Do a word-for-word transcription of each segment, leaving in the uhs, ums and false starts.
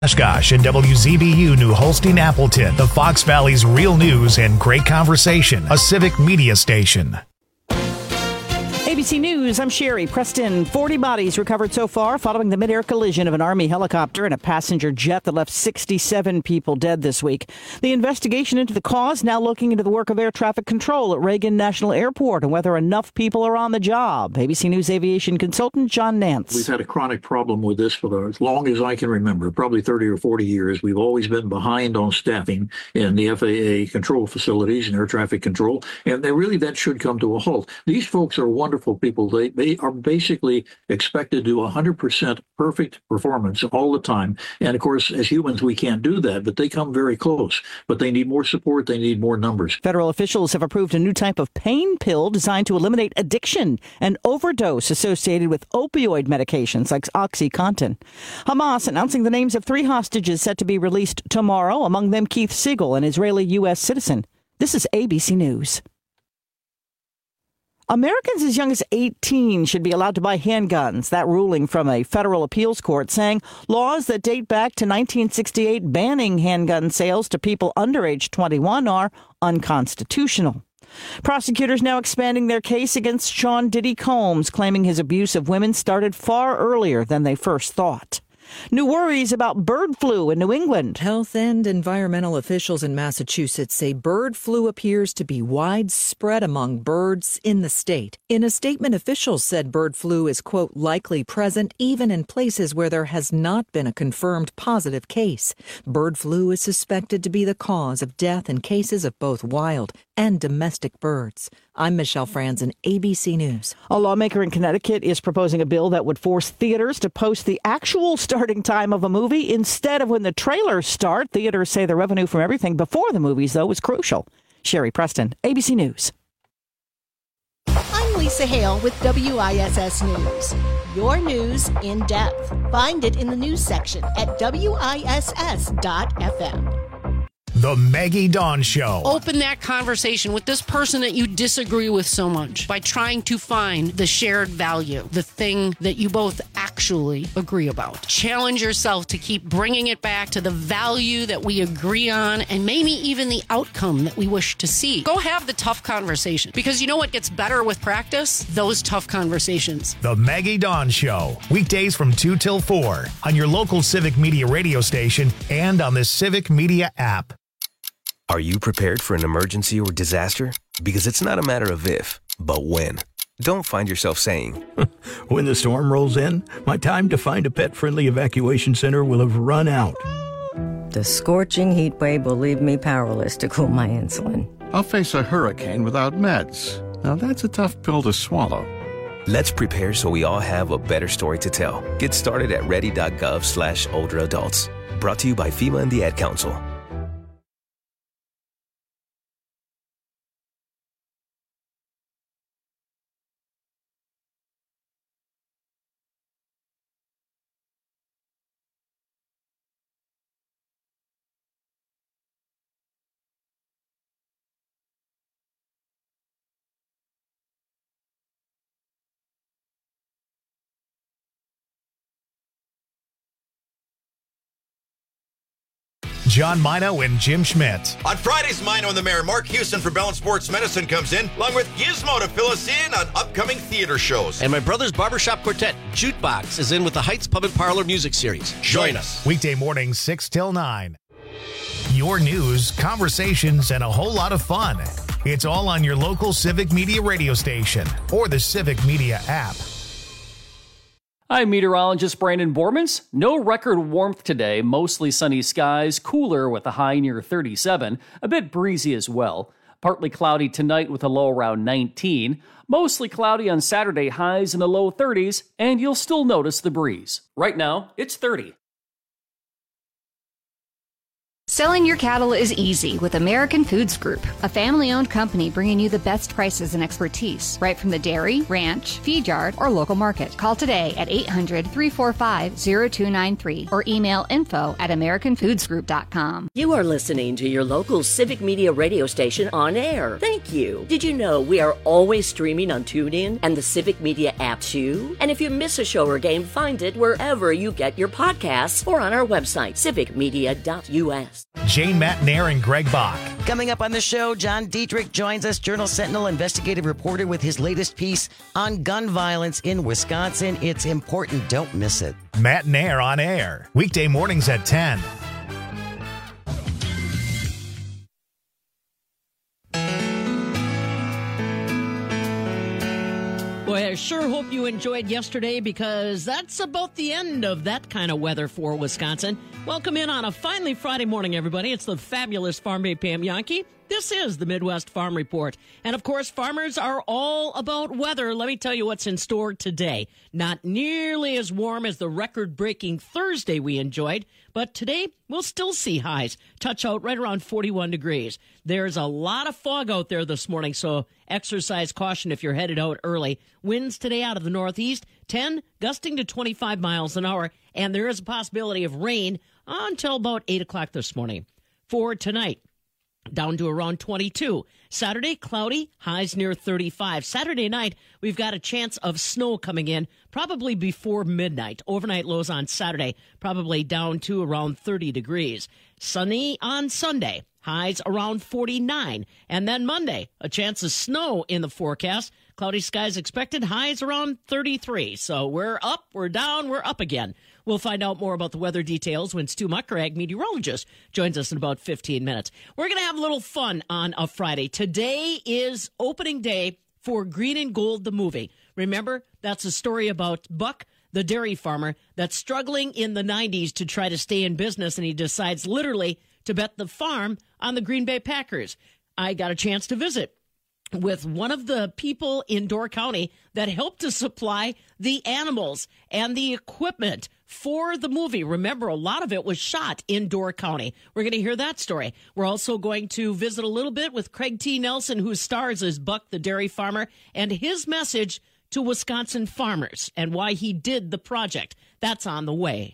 Oshkosh and W Z B U New Holstein Appleton, the Fox Valley's real news and great conversation, a civic media station. A B C News, I'm Sherry Preston. forty bodies recovered so far following the mid-air collision of an Army helicopter and a passenger jet that left sixty-seven people dead this week. The investigation into the cause now looking into the work of air traffic control at Reagan National Airport and whether enough people are on the job. A B C News aviation consultant John Nance. We've had a chronic problem with this for as long as I can remember, probably thirty or forty years. We've always been behind on staffing in the F A A control facilities and air traffic control, and they really that should come to a halt. These folks are wonderful people. They they are basically expected to do one hundred percent perfect performance all the time. And of course, as humans, we can't do that, but they come very close. But they need more support. They need more numbers. Federal officials have approved a new type of pain pill designed to eliminate addiction and overdose associated with opioid medications like OxyContin. Hamas announcing the names of three hostages set to be released tomorrow, among them Keith Siegel, an Israeli U S citizen. This is A B C News. Americans as young as eighteen should be allowed to buy handguns. That ruling from a federal appeals court saying laws that date back to nineteen sixty-eight banning handgun sales to people under age twenty-one are unconstitutional. Prosecutors now expanding their case against Sean Diddy Combs, claiming his abuse of women started far earlier than they first thought. New worries about bird flu in New England. Health and environmental officials in Massachusetts say bird flu appears to be widespread among birds in the state. In a statement, officials said bird flu is, quote, likely present even in places where there has not been a confirmed positive case. Bird flu is suspected to be the cause of death in cases of both wild and domestic birds. I'm Michelle Franzen, A B C News. A lawmaker in Connecticut is proposing a bill that would force theaters to post the actual starting time of a movie instead of when the trailers start. Theaters say the revenue from everything before the movies, though, is crucial. Sherry Preston, A B C News. I'm Lisa Hale with W I S S News. Your news in depth. Find it in the news section at W I S S dot F M. The Maggie Dawn Show. Open that conversation with this person that you disagree with so much by trying to find the shared value, the thing that you both actually agree about. Challenge yourself to keep bringing it back to the value that we agree on and maybe even the outcome that we wish to see. Go have the tough conversation, because you know what gets better with practice? Those tough conversations. The Maggie Dawn Show. Weekdays from two till four on your local Civic Media radio station and on the Civic Media app. Are you prepared for an emergency or disaster? Because it's not a matter of if, but when. Don't find yourself saying, when the storm rolls in, my time to find a pet-friendly evacuation center will have run out. The scorching heat wave will leave me powerless to cool my insulin. I'll face a hurricane without meds. Now that's a tough pill to swallow. Let's prepare so we all have a better story to tell. Get started at ready.gov slash older adults. Brought to you by FEMA and the Ad Council. John Mino and Jim Schmidt. On Friday's Mino and the Mayor, Mark Houston from Bellin Sports Medicine comes in, along with Gizmo to fill us in on upcoming theater shows. And my brother's barbershop quartet, Jukebox, is in with the Heights Pub and Parlor music series. Join us. Weekday mornings, six till nine. Your news, conversations, and a whole lot of fun. It's all on your local Civic Media radio station or the Civic Media app. I'm meteorologist Brandon Bormans. No record warmth today, mostly sunny skies, cooler with a high near thirty-seven, a bit breezy as well. Partly cloudy tonight with a low around nineteen. Mostly cloudy on Saturday, highs in the low thirties, and you'll still notice the breeze. Right now, it's thirty. Selling your cattle is easy with American Foods Group, a family-owned company bringing you the best prices and expertise, right from the dairy, ranch, feed yard, or local market. Call today at eight hundred, three four five, zero two nine three or email info at american foods group dot com. You are listening to your local Civic Media radio station on air. Thank you. Did you know we are always streaming on TuneIn and the Civic Media app too? And if you miss a show or game, find it wherever you get your podcasts or on our website, civic media dot u s. Jane Matnair and Greg Bach. Coming up on the show, John Dietrich joins us, Journal Sentinel investigative reporter, with his latest piece on gun violence in Wisconsin. It's important. Don't miss it. Matnair on air, weekday mornings at ten. Boy, I sure hope you enjoyed yesterday, because that's about the end of that kind of weather for Wisconsin. Welcome in on a finally Friday morning, everybody. It's the fabulous Farm Babe Pam Yankee. This is the Midwest Farm Report. And, of course, farmers are all about weather. Let me tell you what's in store today. Not nearly as warm as the record-breaking Thursday we enjoyed, but today we'll still see highs touch out right around forty-one degrees. There's a lot of fog out there this morning, so exercise caution if you're headed out early. Winds today out of the northeast, ten, gusting to twenty-five miles an hour, and there is a possibility of rain until about eight o'clock this morning. For tonight, down to around twenty-two. Saturday, cloudy, highs near thirty-five. Saturday night, we've got a chance of snow coming in, probably before midnight. Overnight lows on Saturday, probably down to around thirty degrees. Sunny on Sunday, highs around forty-nine. And then Monday, a chance of snow in the forecast. Cloudy skies expected, highs around thirty-three. So we're up, we're down, we're up again. We'll find out more about the weather details when Stu Mucker, ag meteorologist, joins us in about fifteen minutes. We're going to have a little fun on a Friday. Today is opening day for Green and Gold, the movie. Remember, that's a story about Buck, the dairy farmer, that's struggling in the nineties to try to stay in business, and he decides literally to bet the farm on the Green Bay Packers. I got a chance to visit with one of the people in Door County that helped to supply the animals and the equipment for the movie. Remember, a lot of it was shot in Door County. We're going to hear that story. We're also going to visit a little bit with Craig T. Nelson, who stars as Buck, the dairy farmer, and his message to Wisconsin farmers and why he did the project. That's on the way.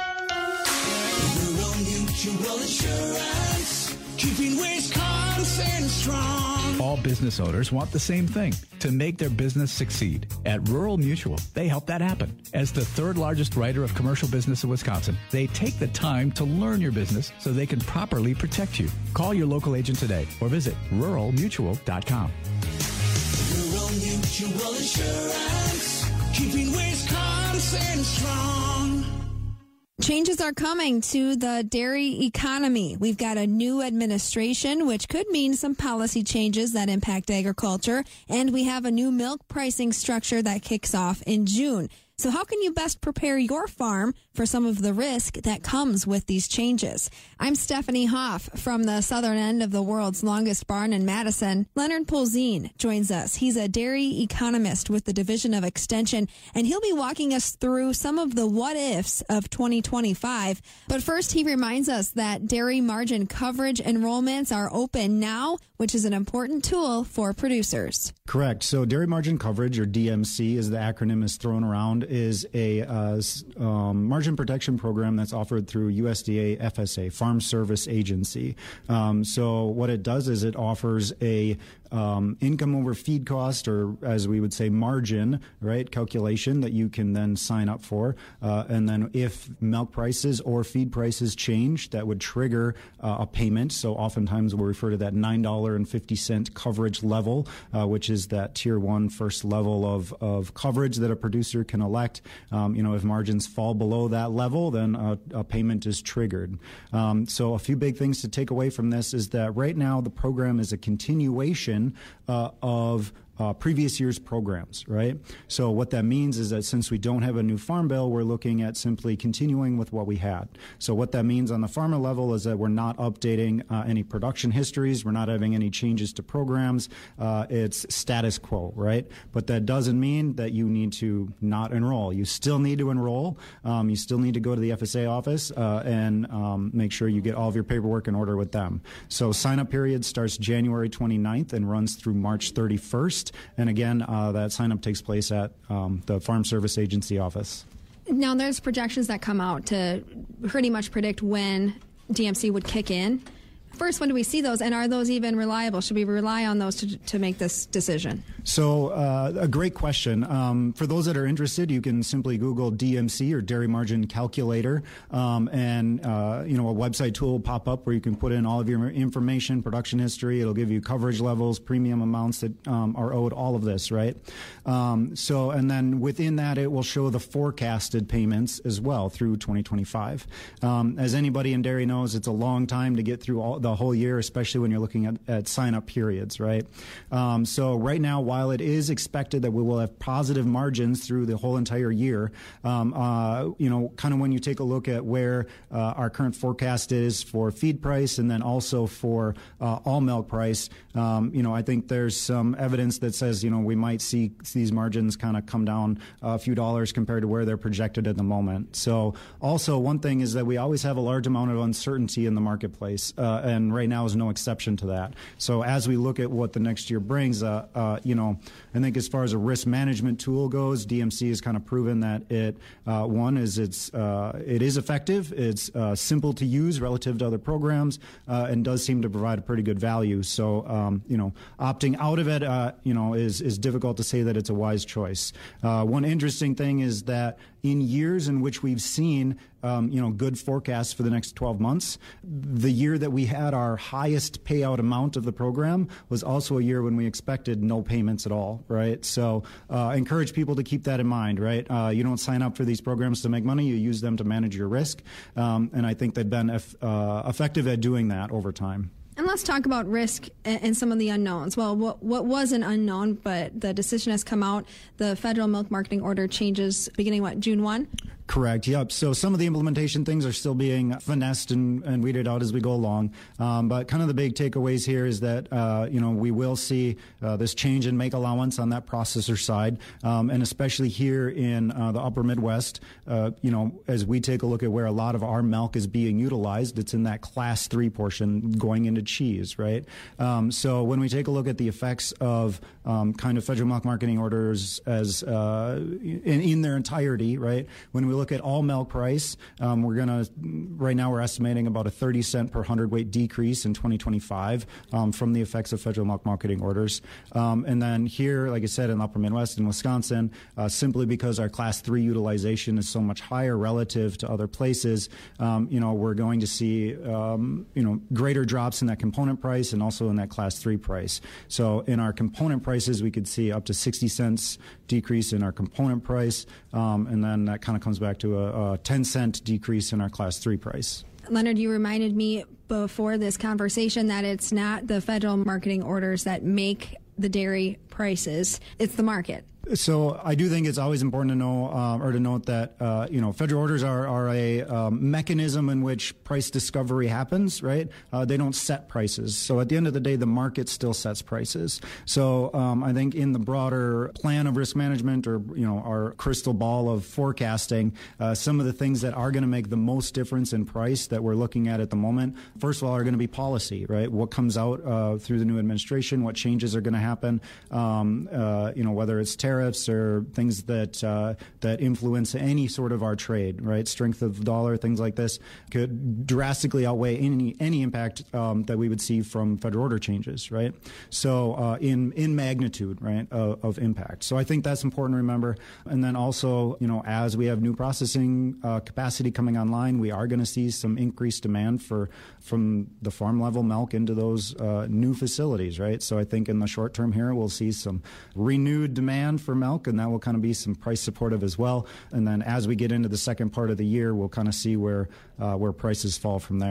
Rural Mutual Insurance, keeping Wisconsin strong. All business owners want the same thing, to make their business succeed. At Rural Mutual, they help that happen. As the third largest writer of commercial business in Wisconsin, they take the time to learn your business so they can properly protect you. Call your local agent today or visit rural mutual dot com. Rural Mutual Insurance, keeping Wisconsin strong. Changes are coming to the dairy economy. We've got a new administration, which could mean some policy changes that impact agriculture. And we have a new milk pricing structure that kicks off in June. So how can you best prepare your farm for some of the risk that comes with these changes? I'm Stephanie Hoff from the southern end of the world's longest barn in Madison. Leonard Polzin joins us. He's a dairy economist with the Division of Extension, and he'll be walking us through some of the what-ifs of twenty twenty-five. But first, he reminds us that dairy margin coverage enrollments are open now, which is an important tool for producers. Correct. So dairy margin coverage, or D M C as the acronym is thrown around, is a uh, um, margin protection program that's offered through U S D A F S A, Farm Service Agency. Um, so what it does is it offers a um, income over feed cost, or as we would say, margin, right, calculation that you can then sign up for. Uh, and then if milk prices or feed prices change, that would trigger uh, a payment. So oftentimes we'll refer to that nine dollars and fifty cents coverage level, uh, which is that tier one first level of, of coverage that a producer can elect. Um, you know, if margins fall below that level, then a, a payment is triggered. Um, so a few big things to take away from this is that right now the program is a continuation uh, of uh, previous year's programs, right? So what that means is that since we don't have a new farm bill, we're looking at simply continuing with what we had. So what that means on the farmer level is that we're not updating uh, any production histories. We're not having any changes to programs. Uh, it's status quo, right? But that doesn't mean that you need to not enroll. You still need to enroll. Um, you still need to go to the F S A office uh, and um, make sure you get all of your paperwork in order with them. So sign-up period starts January twenty-ninth and runs through March thirty-first. And again, uh, that sign-up takes place at um, the Farm Service Agency office. Now, there's projections that come out to pretty much predict when D M C would kick in. First, when do we see those, and are those even reliable? Should we rely on those to, to make this decision? So, uh, a great question. Um, for those that are interested, you can simply Google D M C or Dairy Margin Calculator, um, and uh, you know a website tool will pop up where you can put in all of your information, production history. It'll give you coverage levels, premium amounts that um, are owed, all of this, right? Um, so, and then within that, it will show the forecasted payments as well through twenty twenty-five. Um, as anybody in dairy knows, it's a long time to get through all the whole year, especially when you're looking at, at sign-up periods, right? Um, so right now, while it is expected that we will have positive margins through the whole entire year, um, uh, you know, kind of when you take a look at where uh, our current forecast is for feed price and then also for uh, all milk price, um, you know, I think there's some evidence that says, you know, we might see these margins kind of come down a few dollars compared to where they're projected at the moment. So also one thing is that we always have a large amount of uncertainty in the marketplace, uh, and right now is no exception to that. So as we look at what the next year brings, uh, uh, you know, I think as far as a risk management tool goes, D M C has kind of proven that it, uh, one is it's uh, it is effective, it's uh, simple to use relative to other programs, uh, and does seem to provide a pretty good value. So um, you know, opting out of it, uh, you know, is is difficult to say that it's a wise choice. Uh, one interesting thing is that in years in which we've seen um, you know, good forecasts for the next twelve months, the year that we had our highest payout amount of the program was also a year when we expected no payments at all, right? So uh, I encourage people to keep that in mind, right? Uh, you don't sign up for these programs to make money, you use them to manage your risk. Um, and I think they've been eff- uh, effective at doing that over time. And let's talk about risk and some of the unknowns. Well, what, what was an unknown, but the decision has come out. The federal milk marketing order changes beginning, what, June first? Correct. Yep. So some of the implementation things are still being finessed and, and weeded out as we go along. Um, but kind of the big takeaways here is that, uh, you know, we will see uh, this change in make allowance on that processor side. Um, and especially here in uh, the upper Midwest, uh, you know, as we take a look at where a lot of our milk is being utilized, it's in that class three portion going into cheese, right? Um, so when we take a look at the effects of um, kind of federal milk marketing orders as uh, in, in their entirety, right? When we look at all milk price, um, we're going to, right now we're estimating about a thirty cent per hundredweight decrease in twenty twenty-five um, from the effects of federal milk marketing orders. Um, and then here, like I said, in the upper Midwest in Wisconsin, uh, simply because our class three utilization is so much higher relative to other places, um, you know, we're going to see, um, you know, greater drops in that component price and also in that class three price. So in our component prices, we could see up to sixty cents decrease in our component price. Um, and then that kind of comes back to a, a ten cent decrease in our class three price. Leonard, you reminded me before this conversation that it's not the federal marketing orders that make the dairy prices, it's the market. So I do think it's always important to know uh, or to note that, uh, you know, federal orders are, are a um, mechanism in which price discovery happens, right? Uh, they don't set prices. So at the end of the day, the market still sets prices. So um, I think in the broader plan of risk management or, you know, our crystal ball of forecasting, uh, some of the things that are going to make the most difference in price that we're looking at at the moment, first of all, are going to be policy, right? What comes out uh, through the new administration, what changes are going to happen, um, uh, you know, whether it's tariffs, tariffs or things that uh, that influence any sort of our trade, right? Strength of the dollar, things like this could drastically outweigh any any impact um, that we would see from federal order changes, right? So uh, in in magnitude, right, of, of impact. So I think that's important to remember. And then also, you know, as we have new processing uh, capacity coming online, we are going to see some increased demand for from the farm level milk into those uh, new facilities, right? So I think in the short term here, we'll see some renewed demand for milk, and that will kind of be some price supportive as well. And then as we get into the second part of the year, we'll kind of see where uh, where prices fall from there.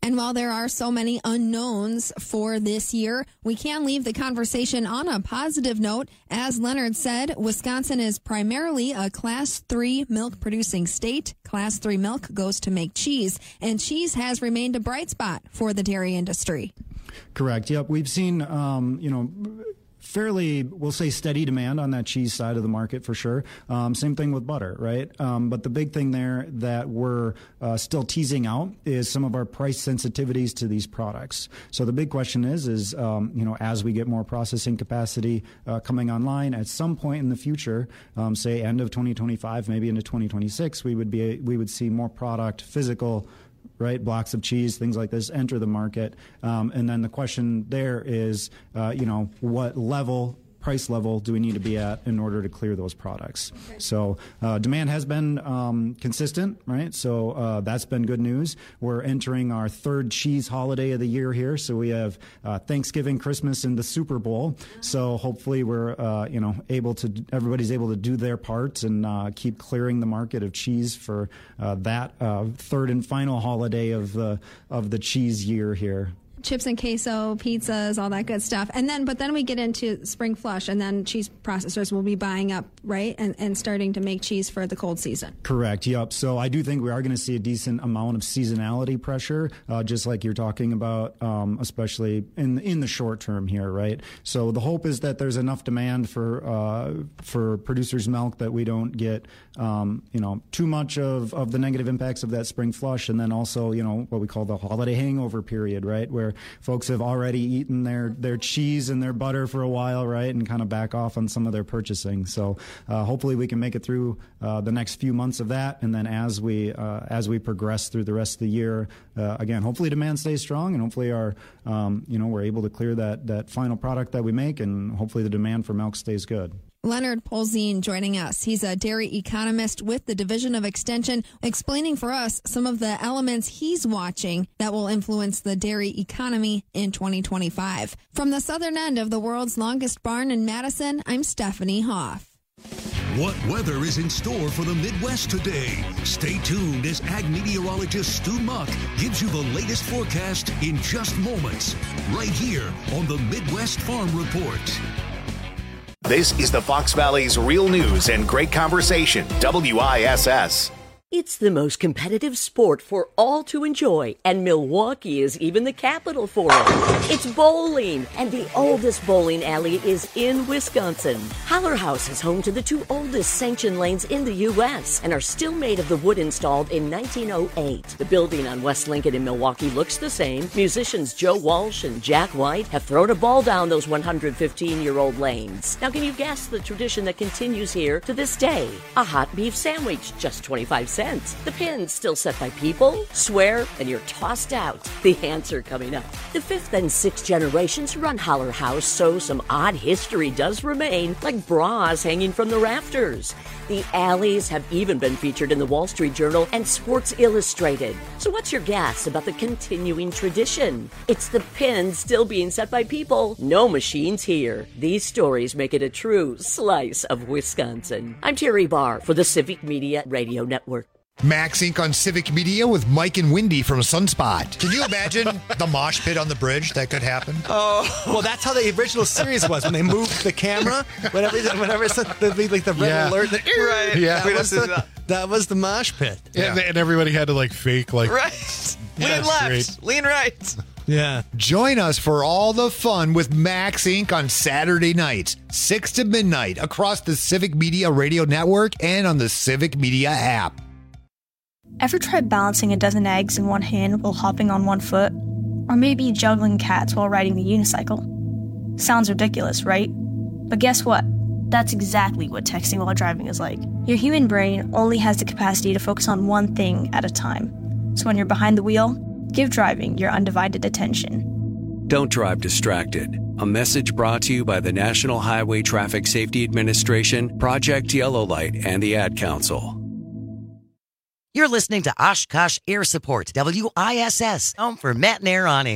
And while there are so many unknowns for this year, we can leave the conversation on a positive note. As Leonard said, Wisconsin is primarily a Class three milk producing state. Class three milk goes to make cheese, and cheese has remained a bright spot for the dairy industry. Correct. Yep. We've seen, um, you know, fairly, we'll say, steady demand on that cheese side of the market for sure. Um, same thing with butter, right? Um, but the big thing there that we're uh, still teasing out is some of our price sensitivities to these products. So the big question is, is um, you know, as we get more processing capacity uh, coming online at some point in the future, um, say end of twenty twenty-five, maybe into twenty twenty-six, we would be we would see more product, physical, right, blocks of cheese, things like this, enter the market. Um, and then the question there is, uh, you know, what level, price level do we need to be at in order to clear those products? Okay. So uh, demand has been um, consistent, right? So uh, that's been good news. We're entering our third cheese holiday of the year here. So we have uh, Thanksgiving, Christmas, and the Super Bowl. So hopefully we're, uh, you know, able to, everybody's able to do their part and uh, keep clearing the market of cheese for uh, that uh, third and final holiday of the, of the cheese year here. Chips and queso, pizzas, all that good stuff. And then, but then we get into spring flush, and then cheese processors will be buying up, right, and, and starting to make cheese for the cold season. Correct, yep. So I do think we are going to see a decent amount of seasonality pressure, uh, just like you're talking about, um, especially in, in the short term here, right? So the hope is that there's enough demand for uh, for producers' milk that we don't get, um, you know, too much of, of the negative impacts of that spring flush, and then also, you know, what we call the holiday hangover period, right, where folks have already eaten their, their cheese and their butter for a while, right, and kind of back off on some of their purchasing. So uh, hopefully we can make it through uh, the next few months of that, and then as we uh, as we progress through the rest of the year, uh, again, hopefully demand stays strong, and hopefully our um, you know we're able to clear that that final product that we make, and hopefully the demand for milk stays good. Leonard Polzin joining us. He's a dairy economist with the Division of Extension, explaining for us some of the elements he's watching that will influence the dairy economy in twenty twenty-five. From the southern end of the world's longest barn in Madison, I'm Stephanie Hoff. What weather is in store for the Midwest today? Stay tuned as ag meteorologist Stu Muck gives you the latest forecast in just moments, right here on the Midwest Farm Report. This is the Fox Valley's Real News and Great Conversation, W I S S. It's the most competitive sport for all to enjoy, and Milwaukee is even the capital for it. It's bowling, and the oldest bowling alley is in Wisconsin. Holler House is home to the two oldest sanctioned lanes in the U S and are still made of the wood installed in nineteen oh eight. The building on West Lincoln in Milwaukee looks the same. Musicians Joe Walsh and Jack White have thrown a ball down those one hundred fifteen-year-old lanes. Now, can you guess the tradition that continues here to this day? A hot beef sandwich, just twenty-five cents. The pin's still set by people, swear, and you're tossed out. The answer coming up. The fifth and sixth generations run Holler House, so some odd history does remain, like bras hanging from the rafters. The alleys have even been featured in the Wall Street Journal and Sports Illustrated. So what's your guess about the continuing tradition? It's the pins still being set by people. No machines here. These stories make it a true slice of Wisconsin. I'm Terry Barr for the Civic Media Radio Network. Max Incorporated on Civic Media with Mike and Wendy from Sunspot. Can you imagine the mosh pit on the bridge that could happen? Oh, well, that's how the original series was when they moved the camera. Whenever, whenever it's the, the, like the red yeah. alert, the, right? Yeah, that was the, that was the mosh pit. Yeah. And, and everybody had to like fake like right. Yeah, lean left, great. lean right. Yeah. Join us for all the fun with Max Incorporated on Saturday nights, six to midnight, across the Civic Media Radio Network and on the Civic Media app. Ever tried balancing a dozen eggs in one hand while hopping on one foot? Or maybe juggling cats while riding the unicycle? Sounds ridiculous, right? But guess what? That's exactly what texting while driving is like. Your human brain only has the capacity to focus on one thing at a time. So when you're behind the wheel, give driving your undivided attention. Don't drive distracted. A message brought to you by the National Highway Traffic Safety Administration, Project Yellow Light, and the Ad Council. You're listening to Oshkosh Air Support, W I S S, home for Matt and Air on Air.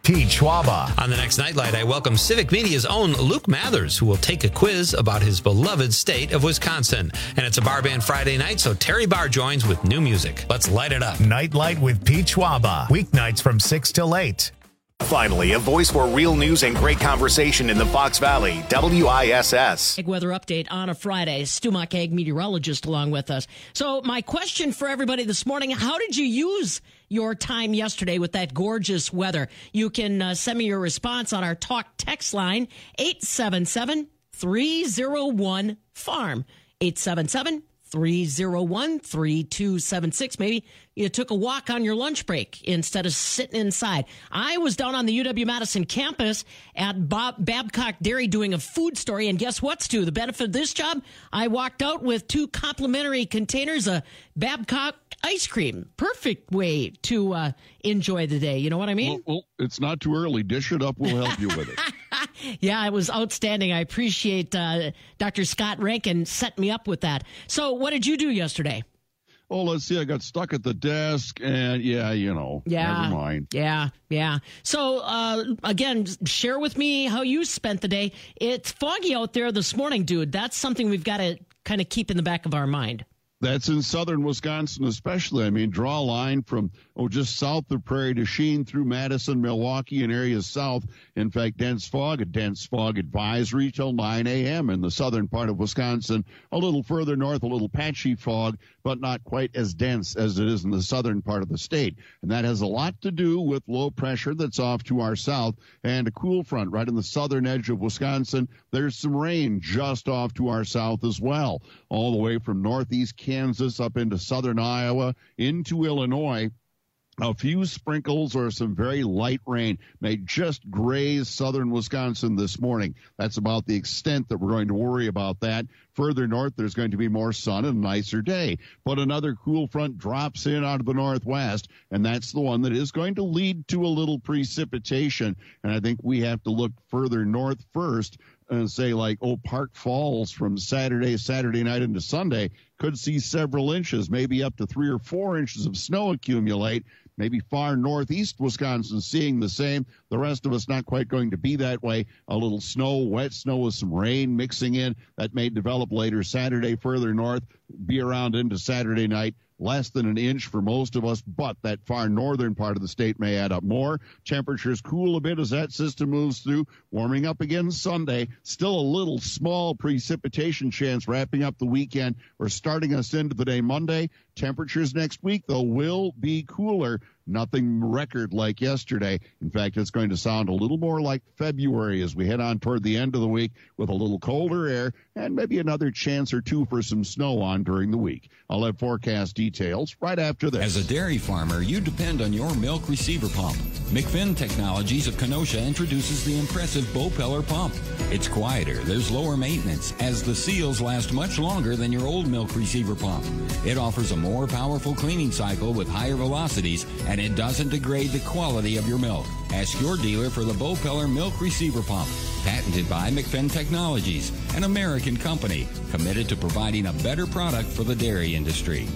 Pete Schwaba. On the next Nightlight, I welcome Civic Media's own Luke Mathers, who will take a quiz about his beloved state of Wisconsin. And it's a Bar Band Friday night, so Terry Barr joins with new music. Let's light it up. Nightlight with Pete Schwaba. Weeknights from six till eight. Finally, a voice for real news and great conversation in the Fox Valley. W I S S. Ag weather update on a Friday. Stu Muck, ag meteorologist, along with us. So my question for everybody this morning, how did you use your time yesterday with that gorgeous weather? You can uh, send me your response on our talk text line, eight seven seven, three oh one, farm. eight seven seven, three oh one, three two seven six. Maybe you took a walk on your lunch break instead of sitting inside. I was down on the U W-Madison campus at Bob Babcock Dairy doing a food story, and guess what, Stu? The benefit of this job, I walked out with two complimentary containers of Babcock ice cream. Perfect way to uh, enjoy the day. You know what I mean? Well, well, it's not too early. Dish it up. We'll help you with it. Yeah, it was outstanding. I appreciate uh, Doctor Scott Rankin setting me up with that. So what did you do yesterday? Oh, let's see. I got stuck at the desk, and yeah, you know, yeah, never mind. Yeah, yeah. So, uh, again, share with me how you spent the day. It's foggy out there this morning, dude. That's something we've got to kind of keep in the back of our mind. That's in southern Wisconsin especially. I mean, draw a line from, oh, just south of Prairie du Chien through Madison, Milwaukee, and areas south. In fact, dense fog, a dense fog advisory till nine a.m. in the southern part of Wisconsin. A little further north, a little patchy fog, but not quite as dense as it is in the southern part of the state. And that has a lot to do with low pressure that's off to our south and a cool front right in the southern edge of Wisconsin. There's some rain just off to our south as well, all the way from northeast Kansas up into southern Iowa, into Illinois. A few sprinkles or some very light rain may just graze southern Wisconsin this morning. That's about the extent that we're going to worry about that. Further north, there's going to be more sun and a nicer day. But another cool front drops in out of the northwest, and that's the one that is going to lead to a little precipitation. And I think we have to look further north first and say, like, oh, Park Falls from Saturday, Saturday night into Sunday could see several inches, maybe up to three or four inches of snow accumulate. Maybe far northeast Wisconsin seeing the same. The rest of us not quite going to be that way. A little snow, wet snow with some rain mixing in. That may develop later Saturday further north, be around into Saturday night. Less than an inch for most of us, but that far northern part of the state may add up more. Temperatures cool a bit as that system moves through, warming up again Sunday. Still a little small precipitation chance wrapping up the weekend or starting us into the day Monday. Temperatures next week, though, will be cooler. Nothing record like yesterday. In fact, it's going to sound a little more like February as we head on toward the end of the week with a little colder air and maybe another chance or two for some snow on during the week. I'll have forecast details right after this. As a dairy farmer, you depend on your milk receiver pump. McFinn Technologies of Kenosha introduces the impressive Bopeller pump. It's quieter, there's lower maintenance, as the seals last much longer than your old milk receiver pump. It offers a more powerful cleaning cycle with higher velocities, and it doesn't degrade the quality of your milk. Ask your dealer for the Bopeller Milk Receiver Pump. Patented by McFinn Technologies, an American company committed to providing a better product for the dairy industry.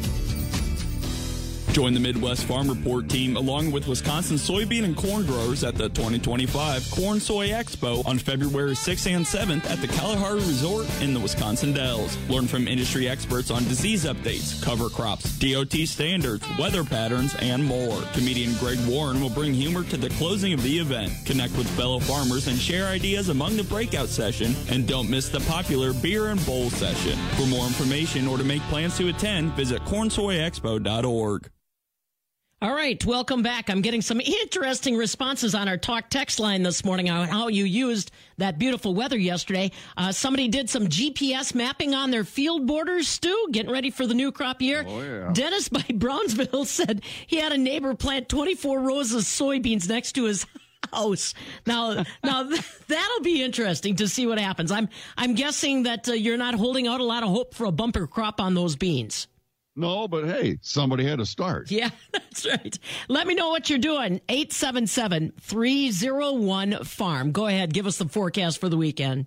Join the Midwest Farm Report team along with Wisconsin soybean and corn growers at the twenty twenty-five Corn Soy Expo on February sixth and seventh at the Kalahari Resort in the Wisconsin Dells. Learn from industry experts on disease updates, cover crops, D O T standards, weather patterns, and more. Comedian Greg Warren will bring humor to the closing of the event. Connect with fellow farmers and share ideas among the breakout session, and don't miss the popular beer and bowl session. For more information or to make plans to attend, visit corn soy expo dot org. All right, welcome back. I'm getting some interesting responses on our talk text line this morning on how you used that beautiful weather yesterday. Uh, somebody did some G P S mapping on their field borders, Stu, getting ready for the new crop year. Oh, yeah. Dennis by Brownsville said he had a neighbor plant twenty-four rows of soybeans next to his house. Now, now that'll be interesting to see what happens. I'm, I'm guessing that uh, you're not holding out a lot of hope for a bumper crop on those beans. No, but hey, somebody had to start. Yeah, that's right. Let me know what you're doing. eight seven seven, three oh one, farm. Go ahead. Give us the forecast for the weekend.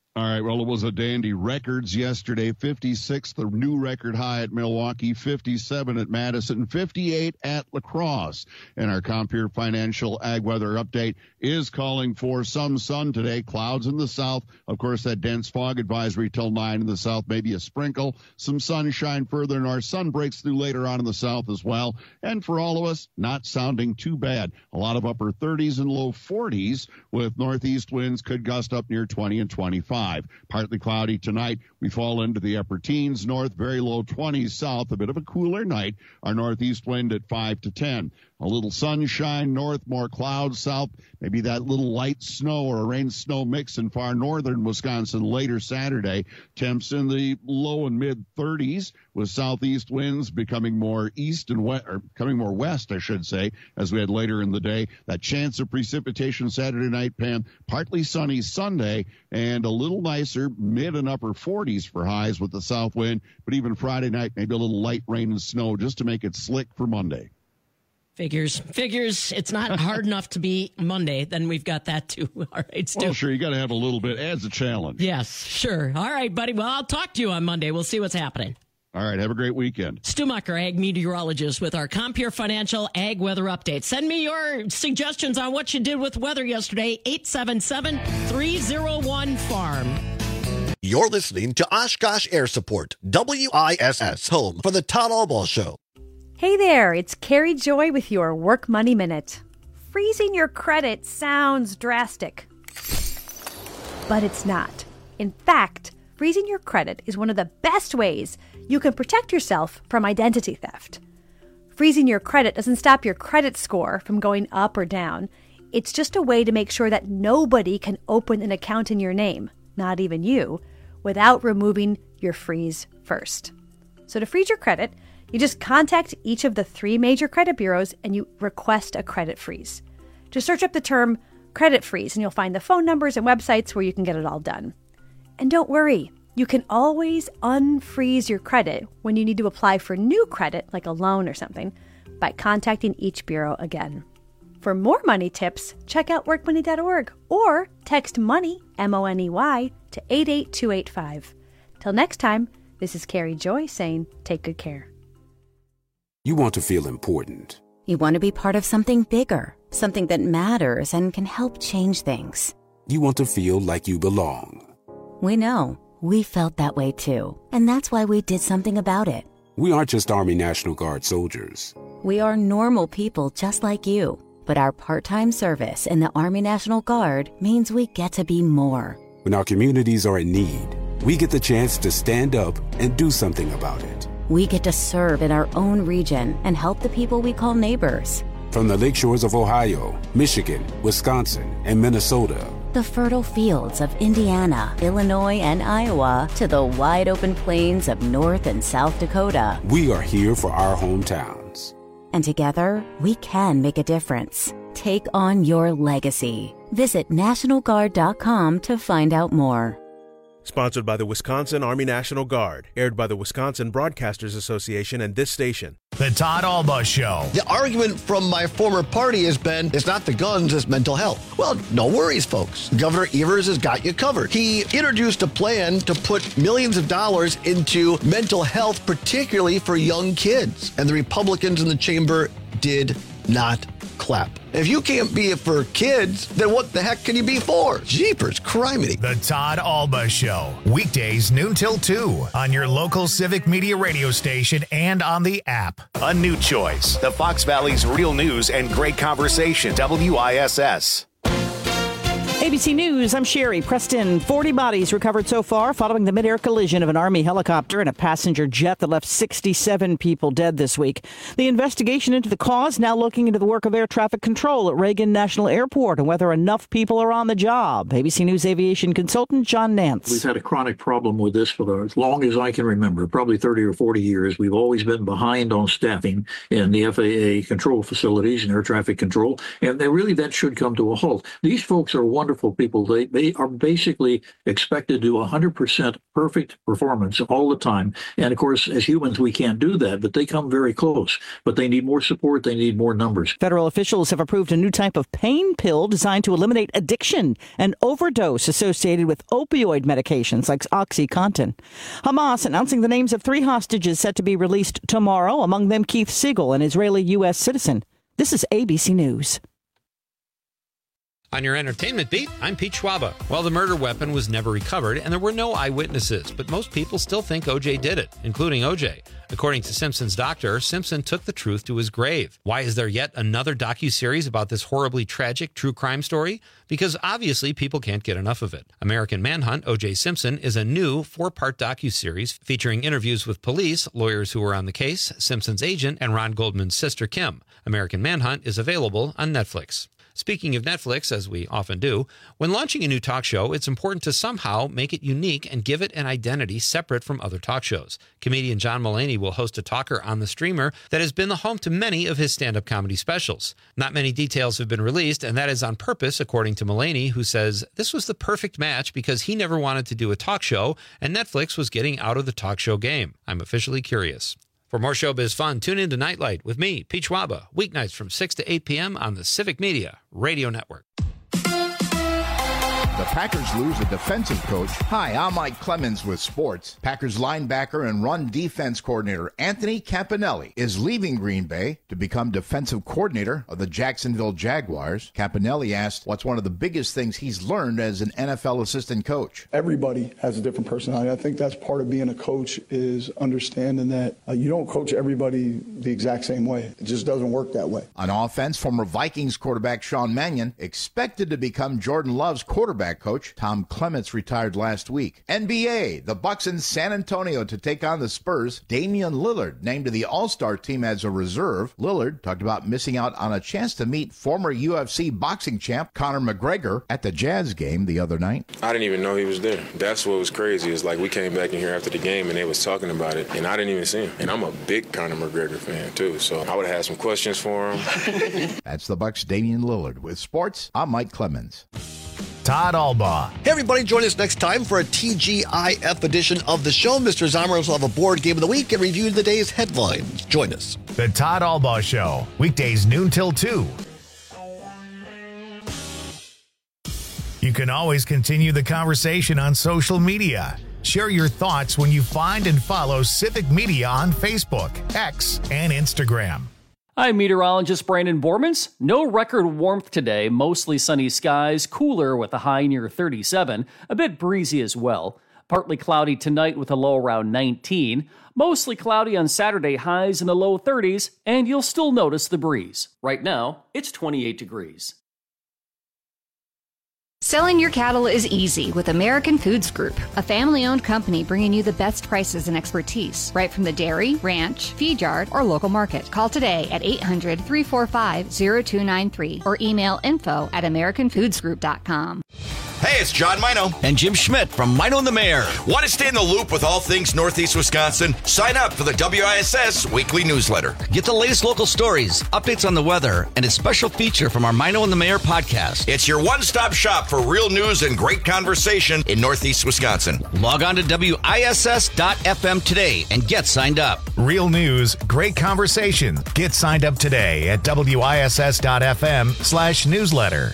All right, well, it was a dandy. Records yesterday, fifty-six, the new record high at Milwaukee, fifty-seven at Madison, fifty-eight at La Crosse. And our Compeer Financial Ag Weather Update is calling for some sun today, clouds in the south. Of course, that dense fog advisory till nine in the south, maybe a sprinkle, some sunshine further north. Sun breaks through later on in the south as well. And for all of us, not sounding too bad. A lot of upper thirties and low forties with northeast winds could gust up near twenty and twenty-five. Partly cloudy tonight. We fall into the upper teens north, very low twenties south. A bit of a cooler night. Our northeast wind at five to ten. A little sunshine north, more clouds south. Maybe that little light snow or a rain snow mix in far northern Wisconsin later Saturday. Temps in the low and mid thirties with southeast winds becoming more east and west, or coming more west, I should say, as we had later in the day. That chance of precipitation Saturday night, Pam. Partly sunny Sunday and a little nicer mid and upper forties for highs with the south wind. But even Friday night, maybe a little light rain and snow just to make it slick for Monday. Figures. Figures. It's not hard enough to be Monday. Then we've got that, too. All right, Stu. Well, sure, you got to have a little bit. Adds a challenge. Yes, sure. All right, buddy. Well, I'll talk to you on Monday. We'll see what's happening. All right, have a great weekend. Stu Mucker, ag meteorologist with our Compeer Financial Ag Weather Update. Send me your suggestions on what you did with weather yesterday. eight seven seven, three oh one, farm. You're listening to Oshkosh Air Support, W I S S, home for the Todd Albaugh Show. Hey there, it's Carrie Joy with your Work Money Minute. Freezing your credit sounds drastic, but it's not. In fact, freezing your credit is one of the best ways you can protect yourself from identity theft. Freezing your credit doesn't stop your credit score from going up or down. It's just a way to make sure that nobody can open an account in your name, not even you, without removing your freeze first. So to freeze your credit, you just contact each of the three major credit bureaus and you request a credit freeze. Just search up the term credit freeze and you'll find the phone numbers and websites where you can get it all done. And don't worry, you can always unfreeze your credit when you need to apply for new credit, like a loan or something, by contacting each bureau again. For more money tips, check out work money dot org or text MONEY, M O N E Y, to eight eight two eight five. Till next time, this is Carrie Joy saying take good care. You want to feel important. You want to be part of something bigger, something that matters and can help change things. You want to feel like you belong. We know. We felt that way too. And that's why we did something about it. We aren't just Army National Guard soldiers. We are normal people just like you. But our part-time service in the Army National Guard means we get to be more. When our communities are in need, we get the chance to stand up and do something about it. We get to serve in our own region and help the people we call neighbors. From the lakeshores of Ohio, Michigan, Wisconsin, and Minnesota, the fertile fields of Indiana, Illinois, and Iowa, to the wide open plains of North and South Dakota, we are here for our hometowns. And together, we can make a difference. Take on your legacy. Visit National Guard dot com to find out more. Sponsored by the Wisconsin Army National Guard. Aired by the Wisconsin Broadcasters Association and this station. The Todd Albaugh Show. The argument from my former party has been, it's not the guns, it's mental health. Well, no worries, folks. Governor Evers has got you covered. He introduced a plan to put millions of dollars into mental health, particularly for young kids. And the Republicans in the chamber did not clap. If you can't be it for kids, then what the heck can you be for? Jeepers, criminy. The Todd Albaugh Show. Weekdays noon till two on your local Civic Media radio station and on the app. A new choice. The Fox Valley's real news and great conversation. W I S S. A B C News, I'm Sherry. Preston, forty bodies recovered so far following the mid-air collision of an Army helicopter and a passenger jet that left sixty-seven people dead this week. The investigation into the cause now looking into the work of air traffic control at Reagan National Airport and whether enough people are on the job. A B C News aviation consultant John Nance. We've had a chronic problem with this for as long as I can remember, probably thirty or forty years. We've always been behind on staffing in the F A A control facilities and air traffic control, and they really that should come to a halt. These folks are wonderful. wonderful people. They they are basically expected to do one hundred percent perfect performance all the time. And of course, as humans, we can't do that, but they come very close. But they need more support. They need more numbers. Federal officials have approved a new type of pain pill designed to eliminate addiction and overdose associated with opioid medications like OxyContin. Hamas announcing the names of three hostages set to be released tomorrow, among them Keith Siegel, an Israeli U S citizen. This is A B C News. On your entertainment beat, I'm Pete Schwaba. Well, the murder weapon was never recovered, and there were no eyewitnesses, but most people still think O J did it, including O J. According to Simpson's doctor, Simpson took the truth to his grave. Why is there yet another docuseries about this horribly tragic true crime story? Because obviously people can't get enough of it. American Manhunt, O J Simpson, is a new four-part docuseries featuring interviews with police, lawyers who were on the case, Simpson's agent, and Ron Goldman's sister, Kim. American Manhunt is available on Netflix. Speaking of Netflix, as we often do, when launching a new talk show, it's important to somehow make it unique and give it an identity separate from other talk shows. Comedian John Mulaney will host a talker on the streamer that has been the home to many of his stand-up comedy specials. Not many details have been released, and that is on purpose, according to Mulaney, who says this was the perfect match because he never wanted to do a talk show, and Netflix was getting out of the talk show game. I'm officially curious. For more showbiz fun, tune in to Nightlight with me, Pete Schwaba, weeknights from six to eight p.m. on the Civic Media Radio Network. The Packers lose a defensive coach. Hi, I'm Mike Clemens with sports. Packers linebacker and run defense coordinator Anthony Campanelli is leaving Green Bay to become defensive coordinator of the Jacksonville Jaguars. Campanelli asked what's one of the biggest things he's learned as an N F L assistant coach. Everybody has a different personality. I think that's part of being a coach is understanding that uh, you don't coach everybody the exact same way. It just doesn't work that way. On offense, former Vikings quarterback Sean Mannion expected to become Jordan Love's quarterback coach. Tom Clements retired last week. N B A, the Bucks in San Antonio to take on the Spurs. Damian Lillard named to the All-Star team as a reserve. Lillard talked about missing out on a chance to meet former U F C boxing champ Conor McGregor at the Jazz game the other night. I didn't even know he was there. That's what was crazy. It's like we came back in here after the game and they was talking about it, and I didn't even see him. And I'm a big Conor McGregor fan too, so I would have had some questions for him. That's the Bucks' Damian Lillard. With sports, I'm Mike Clemens. Todd Albaugh. Hey, everybody, join us next time for a T G I F edition of the show. Mister Zomers will have a board game of the week and review the day's headlines. Join us. The Todd Albaugh Show, weekdays noon till two. You can always continue the conversation on social media. Share your thoughts when you find and follow Civic Media on Facebook, X, and Instagram. I'm meteorologist Brandon Bormans. No record warmth today, mostly sunny skies, cooler with a high near thirty-seven, a bit breezy as well. Partly cloudy tonight with a low around nineteen. Mostly cloudy on Saturday, highs in the low thirties, and you'll still notice the breeze. Right now, it's twenty-eight degrees. Selling your cattle is easy with American Foods Group, a family-owned company bringing you the best prices and expertise, right from the dairy, ranch, feed yard, or local market. Call today at eight hundred, three four five, zero two nine three or email info at american foods group dot com. Hey, it's John Mino and Jim Schmidt from Mino and the Mayor. Want to stay in the loop with all things Northeast Wisconsin? Sign up for the W I S S weekly newsletter. Get the latest local stories, updates on the weather, and a special feature from our Mino and the Mayor podcast. It's your one-stop shop for real news and great conversation in Northeast Wisconsin. Log on to W I S S dot F M today and get signed up. Real news, great conversation. Get signed up today at W I S S dot F M slash newsletter.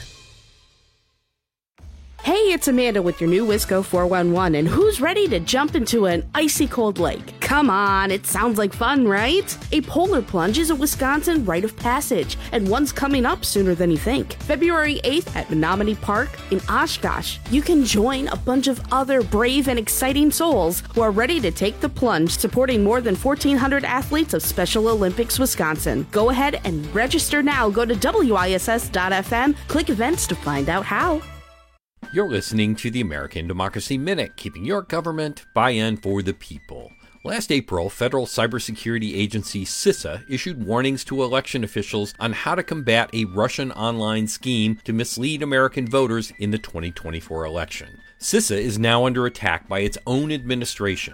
Hey, it's Amanda with your new Wisco four one one, and who's ready to jump into an icy cold lake? Come on, it sounds like fun, right? A polar plunge is a Wisconsin rite of passage, and one's coming up sooner than you think. February eighth at Menominee Park in Oshkosh, you can join a bunch of other brave and exciting souls who are ready to take the plunge, supporting more than fourteen hundred athletes of Special Olympics Wisconsin. Go ahead and register now. Go to W I S S dot F M, click events to find out how. You're listening to the American Democracy Minute, keeping your government by and for the people. Last April, federal cybersecurity agency CISA issued warnings to election officials on how to combat a Russian online scheme to mislead American voters in the twenty twenty-four election. CISA is now under attack by its own administration. The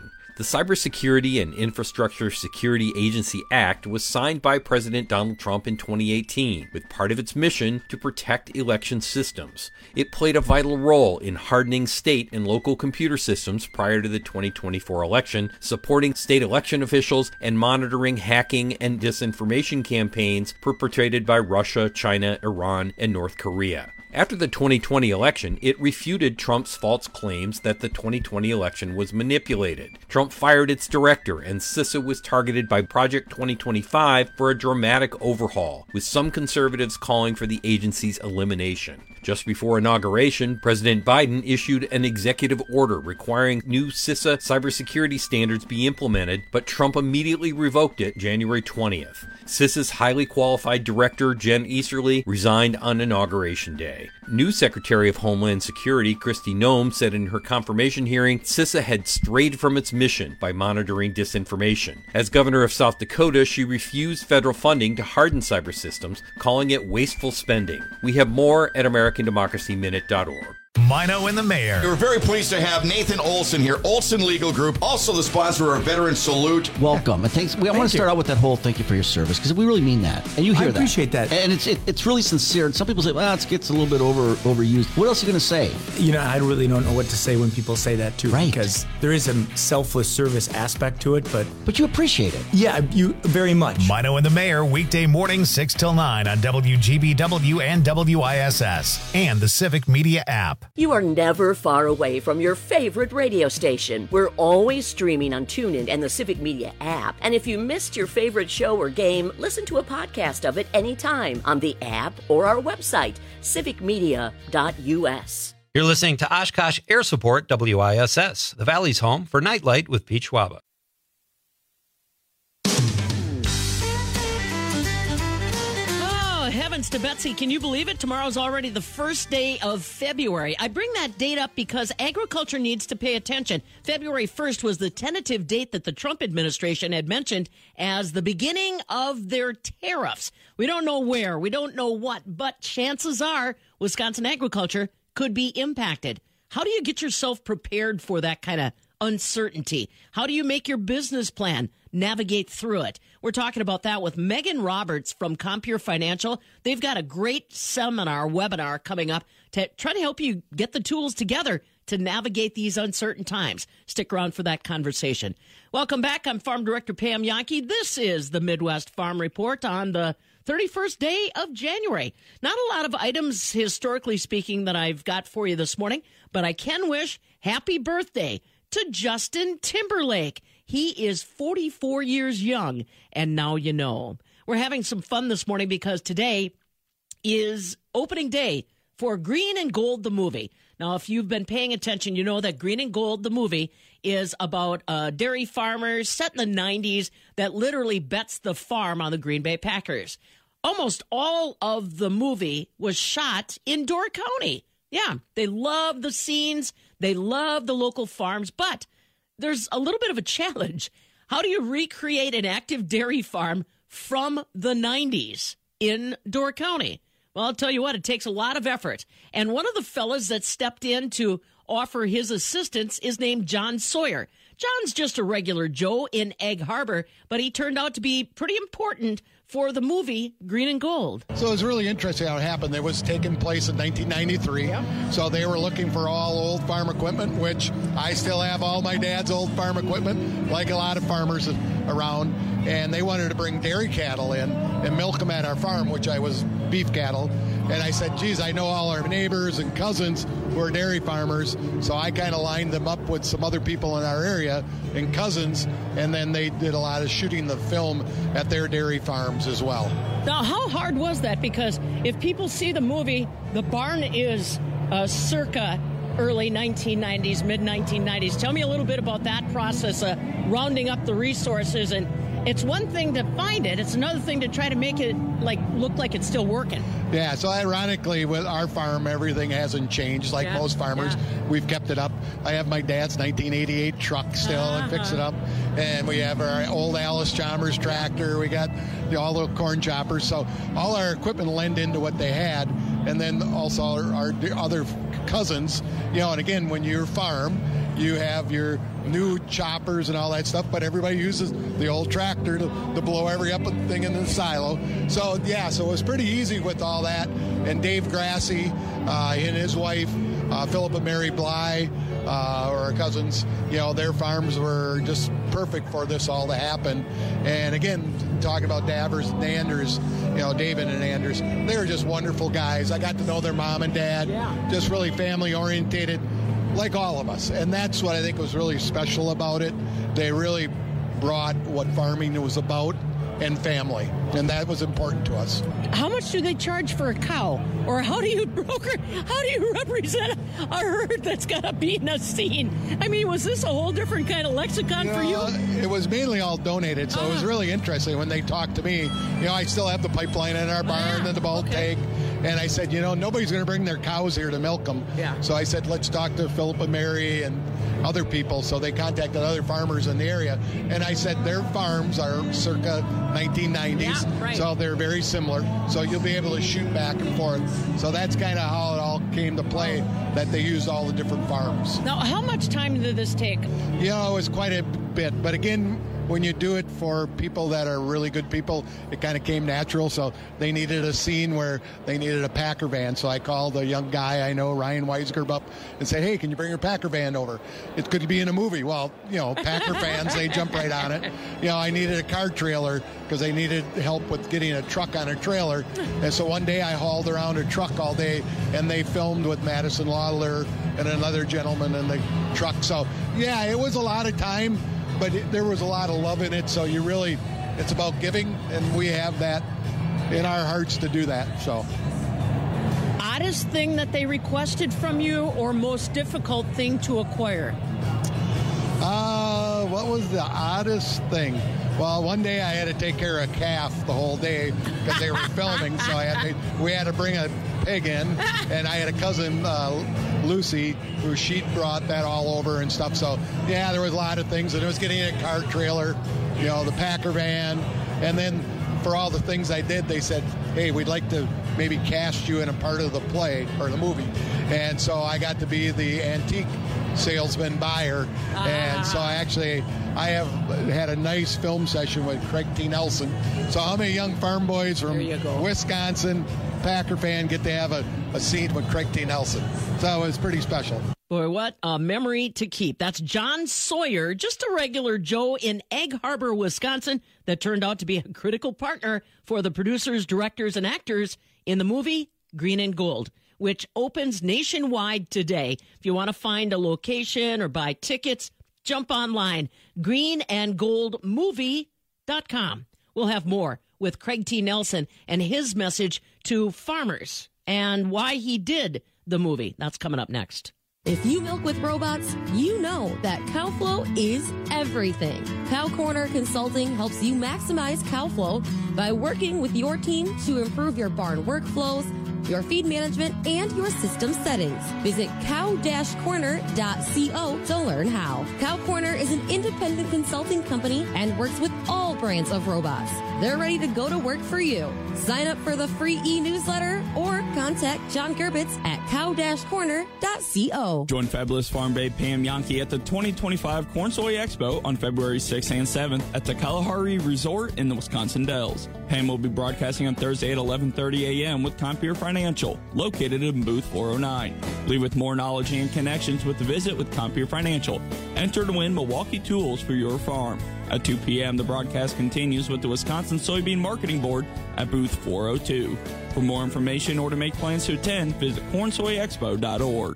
The Cybersecurity and Infrastructure Security Agency Act was signed by President Donald Trump in twenty eighteen, with part of its mission to protect election systems. It played a vital role in hardening state and local computer systems prior to the twenty twenty-four election, supporting state election officials, and monitoring hacking and disinformation campaigns perpetrated by Russia, China, Iran, and North Korea. After the twenty twenty election, it refuted Trump's false claims that the twenty twenty election was manipulated. Trump fired its director, and CISA was targeted by Project twenty twenty-five for a dramatic overhaul, with some conservatives calling for the agency's elimination. Just before inauguration, President Biden issued an executive order requiring new CISA cybersecurity standards be implemented, but Trump immediately revoked it January twentieth. CISA's highly qualified director, Jen Easterly, resigned on Inauguration Day. New Secretary of Homeland Security, Kristi Noem, said in her confirmation hearing CISA had strayed from its mission by monitoring disinformation. As governor of South Dakota, she refused federal funding to harden cyber systems, calling it wasteful spending. We have more at American Democracy Minute dot org. Mino and the Mayor. We're very pleased to have Nathan Olson here, Olson Legal Group, also the sponsor of our Veteran Salute. Welcome. And thanks. We, I want to start out with that whole thank you for your service, because we really mean that. And you hear that. I appreciate that. And it's it, it's really sincere. And some people say, well, it gets a little bit over overused. What else are you going to say? You know, I really don't know what to say when people say that, too. Right. Because there is a selfless service aspect to it, but... But you appreciate it. Yeah, you very much. Mino and the Mayor, weekday mornings six till nine on W G B W and W I S S and the Civic Media app. You are never far away from your favorite radio station. We're always streaming on TuneIn and the Civic Media app. And if you missed your favorite show or game, listen to a podcast of it anytime on the app or our website, civic media dot U S. You're listening to Oshkosh Air Support W I S S, the Valley's home for Nightlight with Pete Schwaba. Heavens to Betsy, can you believe it? Tomorrow's already the first day of February. I bring that date up because agriculture needs to pay attention. February first was the tentative date that the Trump administration had mentioned as the beginning of their tariffs. We don't know where, we don't know what, but chances are Wisconsin agriculture could be impacted. How do you get yourself prepared for that kind of uncertainty? How do you make your business plan navigate through it? We're talking about that with Megan Roberts from Compeer Financial. They've got a great seminar, webinar coming up to try to help you get the tools together to navigate these uncertain times. Stick around for that conversation. Welcome back. I'm Farm Director Pam Yankee. This is the Midwest Farm Report on the thirty-first day of January. Not a lot of items, historically speaking, that I've got for you this morning, but I can wish happy birthday to Justin Timberlake. He is forty-four years young, and now you know. We're having some fun this morning because today is opening day for Green and Gold, the movie. Now, if you've been paying attention, you know that Green and Gold, the movie, is about a dairy farmer set in the nineties that literally bets the farm on the Green Bay Packers. Almost all of the movie was shot in Door County. Yeah, they love the scenes. They love the local farms, but there's a little bit of a challenge. How do you recreate an active dairy farm from the nineties in Door County? Well, I'll tell you what, it takes a lot of effort. And one of the fellas that stepped in to offer his assistance is named John Sawyer. John's just a regular Joe in Egg Harbor, but he turned out to be pretty important for the movie Green and Gold. So it was really interesting how it happened. It was taking place in nineteen ninety-three. Yep. So they were looking for all old farm equipment, which I still have all my dad's old farm equipment, like a lot of farmers around. And they wanted to bring dairy cattle in and milk them at our farm, which I was beef cattle. And I said, geez, I know all our neighbors and cousins who are dairy farmers. So I kind of lined them up with some other people in our area and cousins. And then they did a lot of shooting the film at their dairy farms as well. Now, how hard was that? Because if people see the movie, the barn is uh, circa early nineteen nineties, mid nineteen nineties. Tell me a little bit about that process of rounding up the resources. And it's one thing to find it. It's another thing to try to make it like look like it's still working. Yeah, so ironically, with our farm, everything hasn't changed like yeah, most farmers. Yeah. We've kept it up. I have my dad's nineteen eighty-eight truck still uh-huh. and fix it up. And we have our old Alice Chalmers tractor. We got you know, all the corn choppers. So all our equipment lend into what they had. And then also our, our other cousins, you know, and again, when you farm, you have your new choppers and all that stuff, but everybody uses the old tractor to, to blow every up thing in the silo. So, yeah, so it was pretty easy with all that. And Dave Grassi uh, and his wife, uh, Philip and Mary Bly, uh, or our cousins, you know, their farms were just perfect for this all to happen. And again, talking about Davers and Anders, you know, David and Anders, they were just wonderful guys. I got to know their mom and dad, yeah. just really family orientated, like all of us. And that's what I think was really special about it. They really brought what farming was about and family, and that was important to us. How much do they charge for a cow? Or how do you broker, how do you represent a herd that's got to be in a scene? I mean, was this a whole different kind of lexicon you know, for you? It was mainly all donated, so uh-huh. it was really interesting when they talked to me. You know, I still have the pipeline in our barn yeah. and the bulk okay. tank. And I said, you know, nobody's going to bring their cows here to milk them. Yeah. So I said, let's talk to Philip and Mary and other people. So they contacted other farmers in the area. And I said, their farms are circa nineteen nineties. Yeah, right. So they're very similar. So you'll be able to shoot back and forth. So that's kind of how it all came to play, that they used all the different farms. Now, how much time did this take? You know, it was quite a bit. But again, when you do it for people that are really good people, it kind of came natural. So they needed a scene where they needed a Packer van. So I called a young guy I know, Ryan Weisgerb, up and said, hey, can you bring your Packer van over? It could be in a movie. Well, you know, Packer fans, they jump right on it. You know, I needed a car trailer because they needed help with getting a truck on a trailer. And so one day I hauled around a truck all day, and they filmed with Madison Lawler and another gentleman in the truck. So, yeah, it was a lot of time. But it, there was a lot of love in it, so you really, it's about giving, and we have that in our hearts to do that. So, oddest thing that they requested from you, or most difficult thing to acquire? Uh, what was the oddest thing? Well, one day I had to take care of a calf the whole day because they were filming, so I had to, we had to bring a pig in, and I had a cousin, uh, Lucy, who she brought that all over and stuff. So, yeah, there was a lot of things, and it was getting a car trailer, you know, the Packer van, and then for all the things I did, they said, hey, we'd like to maybe cast you in a part of the play or the movie. And so I got to be the antique salesman buyer. Ah. And so I actually, I have had a nice film session with Craig T. Nelson. So how many young farm boys from Wisconsin, Packer fan, get to have a, a scene with Craig T. Nelson? So it was pretty special. Boy, what a memory to keep. That's John Sawyer, just a regular Joe in Egg Harbor, Wisconsin, that turned out to be a critical partner for the producers, directors, and actors in the movie Green and Gold, which opens nationwide today. If you want to find a location or buy tickets, jump online, green and gold movie dot com. We'll have more with Craig T. Nelson and his message to farmers and why he did the movie. That's coming up next. If you milk with robots, you know that CowFlow is everything. Cow Corner Consulting helps you maximize cow flow by working with your team to improve your barn workflows, your feed management, and your system settings. Visit cow dash corner dot co to learn how. Cow Corner is an independent consulting company and works with all brands of robots. They're ready to go to work for you. Sign up for the free e-newsletter or contact John Gerbitz at cow dash corner dot co. Join fabulous Farm Babe Pam Yankee at the twenty twenty-five Corn Soy Expo on February sixth and seventh at the Kalahari Resort in the Wisconsin Dells. Pam will be broadcasting on Thursday at eleven thirty a.m. with Compeer Financial, located in booth four oh nine. Leave with more knowledge and connections with the visit with Compeer Financial. Enter to win Milwaukee tools for your farm. At two p.m., the broadcast continues with the Wisconsin Soybean Marketing Board at booth four oh two. For more information or to make plans to attend, visit corn soy expo dot org.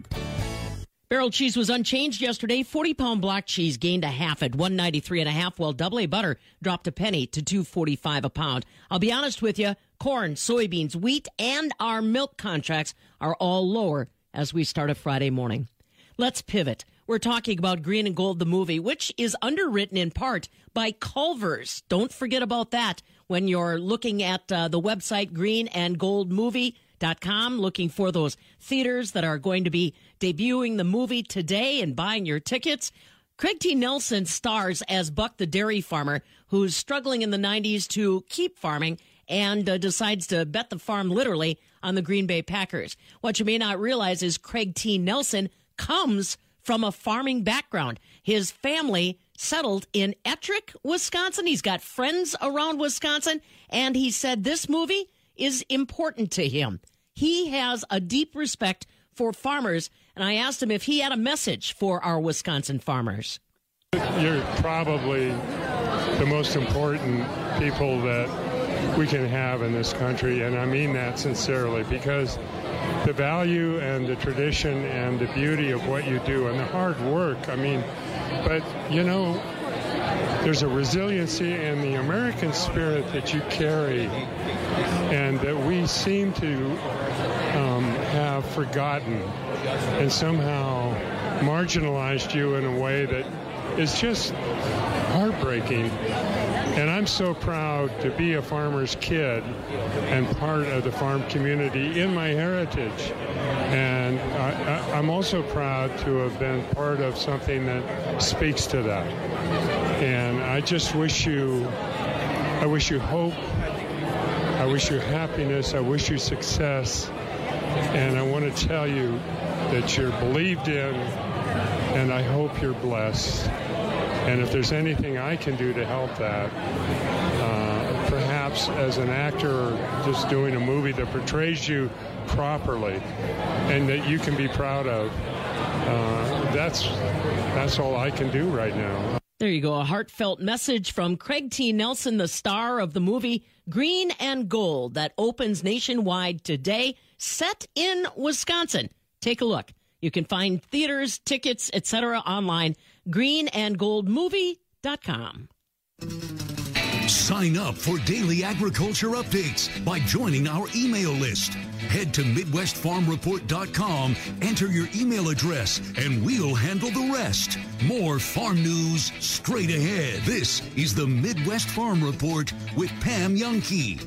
Barrel cheese was unchanged yesterday. forty-pound block cheese gained a half at one ninety-three and a half, while double A butter dropped a penny to two forty-five a pound. I'll be honest with you, corn, soybeans, wheat, and our milk contracts are all lower as we start a Friday morning. Let's pivot. We're talking about Green and Gold, the movie, which is underwritten in part by Culver's. Don't forget about that when you're looking at uh, the website green and gold movie dot com, looking for those theaters that are going to be debuting the movie today and buying your tickets. Craig T. Nelson stars as Buck the dairy farmer who's struggling in the nineties to keep farming and uh, decides to bet the farm literally on the Green Bay Packers. What you may not realize is Craig T. Nelson comes from a farming background. His family settled in Ettrick, Wisconsin. He's got friends around Wisconsin, and he said this movie is important to him. He has a deep respect for farmers, and I asked him if he had a message for our Wisconsin farmers. You're probably the most important people that we can have in this country, and I mean that sincerely, because the value and the tradition and the beauty of what you do and the hard work, I mean, but, you know, there's a resiliency in the American spirit that you carry and that we seem to um, have forgotten and somehow marginalized you in a way that is just heartbreaking. And I'm so proud to be a farmer's kid and part of the farm community in my heritage. And I, I, I'm also proud to have been part of something that speaks to that. And I just wish you, I wish you hope, I wish you happiness, I wish you success. And I want to tell you that you're believed in, and I hope you're blessed. And if there's anything I can do to help that, uh, perhaps as an actor just doing a movie that portrays you properly and that you can be proud of, uh, that's that's all I can do right now. There you go, a heartfelt message from Craig T. Nelson, the star of the movie Green and Gold that opens nationwide today, set in Wisconsin. Take a look. You can find theaters, tickets, et cetera online, green and gold movie dot com. Sign up for daily agriculture updates by joining our email list. Head to Midwest Farm Report dot com, enter your email address, and we'll handle the rest. More farm news straight ahead. This is the Midwest Farm Report with Pam Jahnke.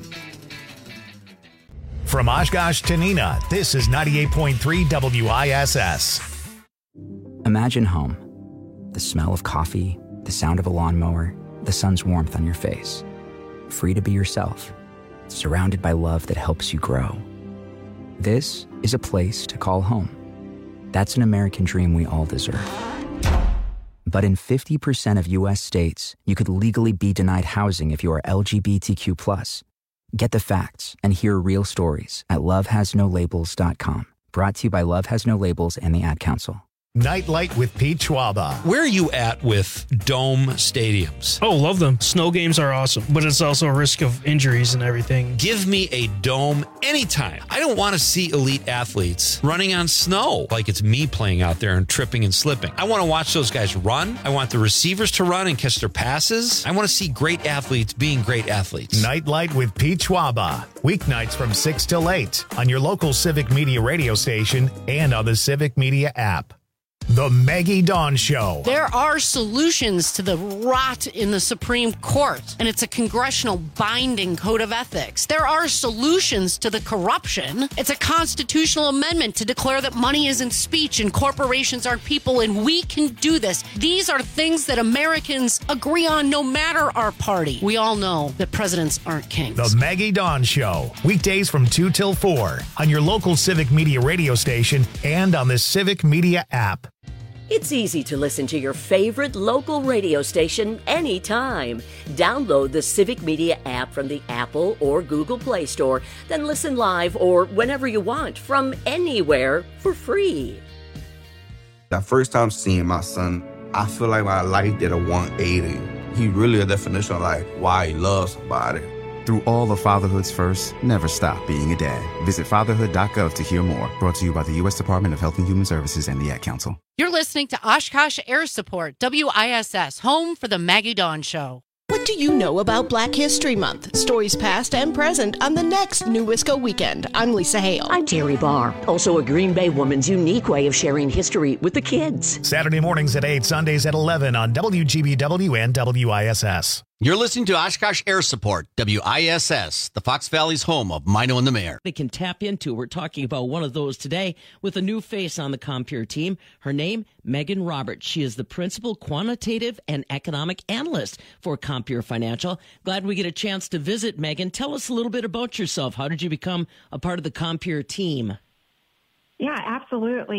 From Oshkosh to Neenah, this is ninety-eight point three W I S S. Imagine home. The smell of coffee, the sound of a lawnmower, the sun's warmth on your face. Free to be yourself, surrounded by love that helps you grow. This is a place to call home. That's an American dream we all deserve. But in fifty percent of U S states, you could legally be denied housing if you are L G B T Q plus. Get the facts and hear real stories at love has no labels dot com. Brought to you by Love Has No Labels and the Ad Council. Nightlight with Pete Schwaba. Where are you at with dome stadiums? Oh, love them. Snow games are awesome, but it's also a risk of injuries and everything. Give me a dome anytime. I don't want to see elite athletes running on snow like it's me playing out there and tripping and slipping. I want to watch those guys run. I want the receivers to run and catch their passes. I want to see great athletes being great athletes. Nightlight with Pete Schwaba. Weeknights from six till eight on your local Civic Media radio station and on the Civic Media app. The Maggie Dawn Show. There are solutions to the rot in the Supreme Court, and it's a congressional binding code of ethics. There are solutions to the corruption. It's a constitutional amendment to declare that money isn't speech and corporations aren't people, and we can do this. These are things that Americans agree on no matter our party. We all know that presidents aren't kings. The Maggie Dawn Show. Weekdays from two till four on your local Civic Media radio station and on the Civic Media app. It's easy to listen to your favorite local radio station anytime. Download the Civic Media app from the Apple or Google Play Store, then listen live or whenever you want from anywhere for free. The first time seeing my son, I feel like my life did a one eighty. He really a definition of like why he loves somebody. Through all of fatherhood's first, never stop being a dad. Visit fatherhood dot gov to hear more. Brought to you by the U S Department of Health and Human Services and the Ad Council. You're listening to Oshkosh Air Support, W I S S, home for the Maggie Dawn Show. What do you know about Black History Month? Stories past and present on the next New Wisco Weekend. I'm Lisa Hale. I'm Terry Barr, also a Green Bay woman's unique way of sharing history with the kids. Saturday mornings at eight, Sundays at eleven on W G B W and W I S S. You're listening to Oshkosh Air Support, W I S S, the Fox Valley's home of Mino and the Mayor. They can tap into. We're talking about one of those today with a new face on the Compeer team. Her name, Megan Roberts. She is the principal quantitative and economic analyst for Compeer Financial. Glad we get a chance to visit, Megan. Tell us a little bit about yourself. How did you become a part of the Compeer team? Yeah, absolutely.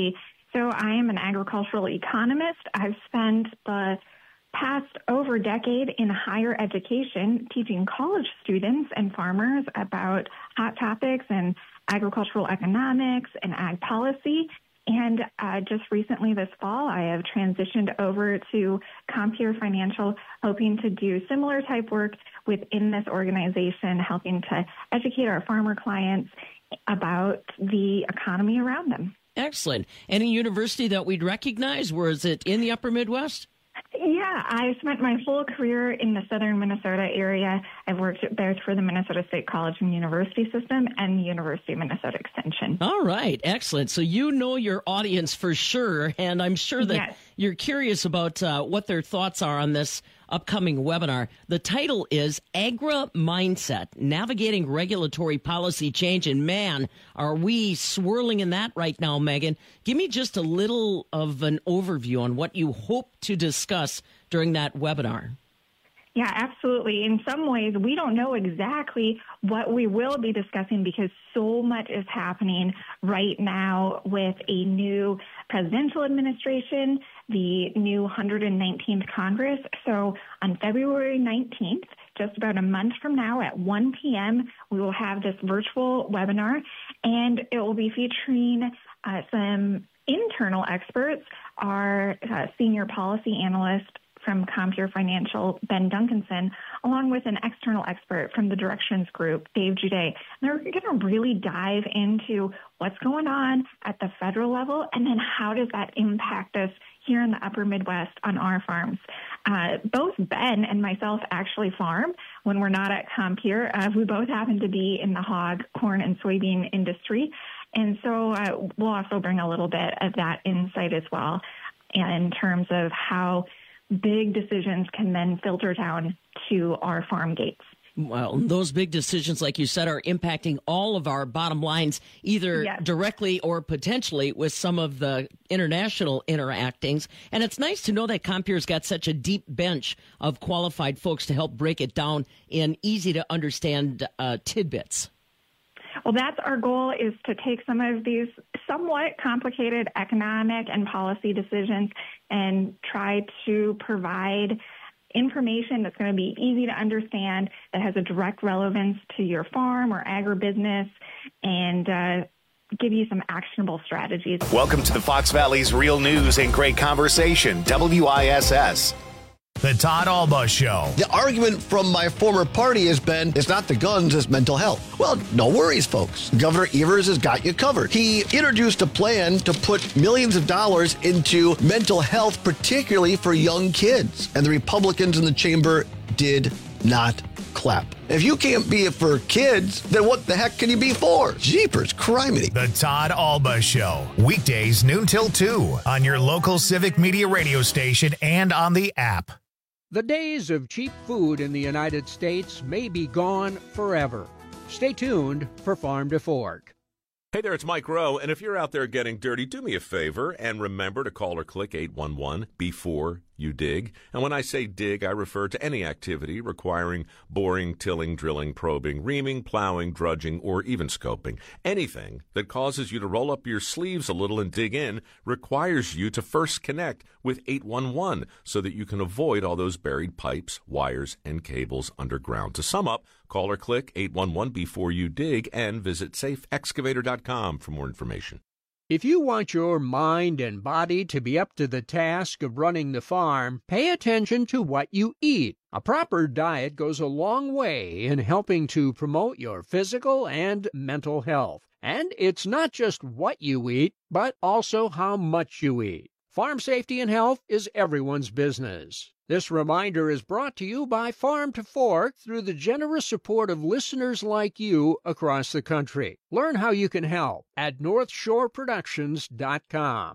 So I am an agricultural economist. I've spent the past over a decade in higher education teaching college students and farmers about hot topics and agricultural economics and ag policy. And uh, just recently this fall, I have transitioned over to Compeer Financial, hoping to do similar type work within this organization, helping to educate our farmer clients about the economy around them. Excellent. Any university that we'd recognize? Or is it in the upper Midwest? Yeah, I spent my whole career in the southern Minnesota area. I've worked there for the Minnesota State College and University System and the University of Minnesota Extension. All right, excellent. So you know your audience for sure, and I'm sure that Yes. you're curious about uh, what their thoughts are on this upcoming webinar. The title is Agra Mindset, Navigating Regulatory Policy Change. And man, are we swirling in that right now, Megan. Give me just a little of an overview on what you hope to discuss during that webinar. Yeah, absolutely. In some ways, we don't know exactly what we will be discussing because so much is happening right now with a new presidential administration, the new one hundred nineteenth Congress. So on February nineteenth, just about a month from now at one p.m., we will have this virtual webinar, and it will be featuring uh, some internal experts, our uh, senior policy analyst from Compeer Financial, Ben Duncanson, along with an external expert from the Directions Group, Dave Jude. And they're going to really dive into what's going on at the federal level and then how does that impact us here in the upper Midwest on our farms. Uh, both Ben and myself actually farm when we're not at Compeer. Uh, we both happen to be in the hog, corn, and soybean industry. And so uh, we'll also bring a little bit of that insight as well in terms of how big decisions can then filter down to our farm gates. Well, those big decisions, like you said, are impacting all of our bottom lines, either Yes. directly or potentially with some of the international interactings. And it's nice to know that Compeer's got such a deep bench of qualified folks to help break it down in easy to understand uh, tidbits. Well, that's our goal, is to take some of these somewhat complicated economic and policy decisions and try to provide information that's going to be easy to understand, that has a direct relevance to your farm or agribusiness, and uh, give you some actionable strategies. Welcome to the Fox Valley's Real News and Great Conversation, W I S S. The Todd Alba Show. The argument from my former party has been, it's not the guns, it's mental health. Well, no worries, folks. Governor Evers has got you covered. He introduced a plan to put millions of dollars into mental health, particularly for young kids. And the Republicans in the chamber did not clap. If you can't be it for kids, then what the heck can you be for? Jeepers, criminy. The Todd Alba Show. Weekdays noon till two on your local Civic Media radio station and on the app. The days of cheap food in the United States may be gone forever. Stay tuned for Farm to Fork. Hey there, it's Mike Rowe, and if you're out there getting dirty, do me a favor and remember to call or click eight one one before you dig. And when I say dig, I refer to any activity requiring boring, tilling, drilling, probing, reaming, plowing, drudging, or even scoping. Anything that causes you to roll up your sleeves a little and dig in requires you to first connect with eight one one so that you can avoid all those buried pipes, wires, and cables underground. To sum up, call or click eight one one before you dig and visit safe excavator dot com for more information. If you want your mind and body to be up to the task of running the farm, pay attention to what you eat. A proper diet goes a long way in helping to promote your physical and mental health. And it's not just what you eat, but also how much you eat. Farm safety and health is everyone's business. This reminder is brought to you by Farm to Fork through the generous support of listeners like you across the country. Learn how you can help at north shore productions dot com.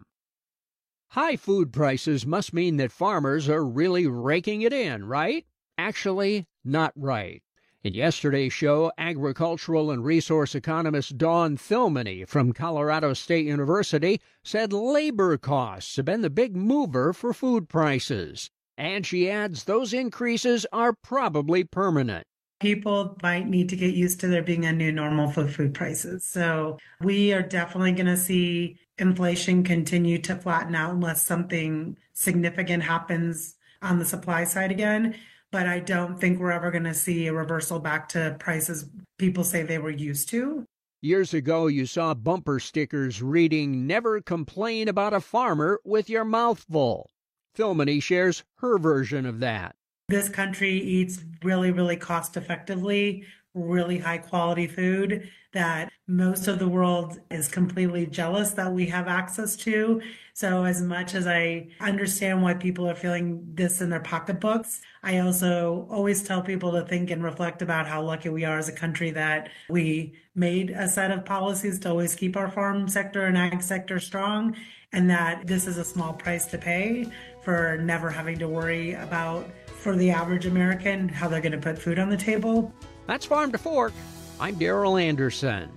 High food prices must mean that farmers are really raking it in, right? Actually, not right. In yesterday's show, agricultural and resource economist Dawn Thilmany from Colorado State University said labor costs have been the big mover for food prices. And she adds those increases are probably permanent. People might need to get used to there being a new normal for food prices. So we are definitely going to see inflation continue to flatten out unless something significant happens on the supply side again. But I don't think we're ever going to see a reversal back to prices people say they were used to. Years ago, you saw bumper stickers reading, "Never complain about a farmer with your mouth full." Philmany shares her version of that. This country eats really, really cost effectively, really high quality food that most of the world is completely jealous that we have access to. So as much as I understand why people are feeling this in their pocketbooks, I also always tell people to think and reflect about how lucky we are as a country that we made a set of policies to always keep our farm sector and ag sector strong, and that this is a small price to pay for never having to worry about, for the average American, how they're going to put food on the table. That's Farm to Fork. I'm Daryl Anderson.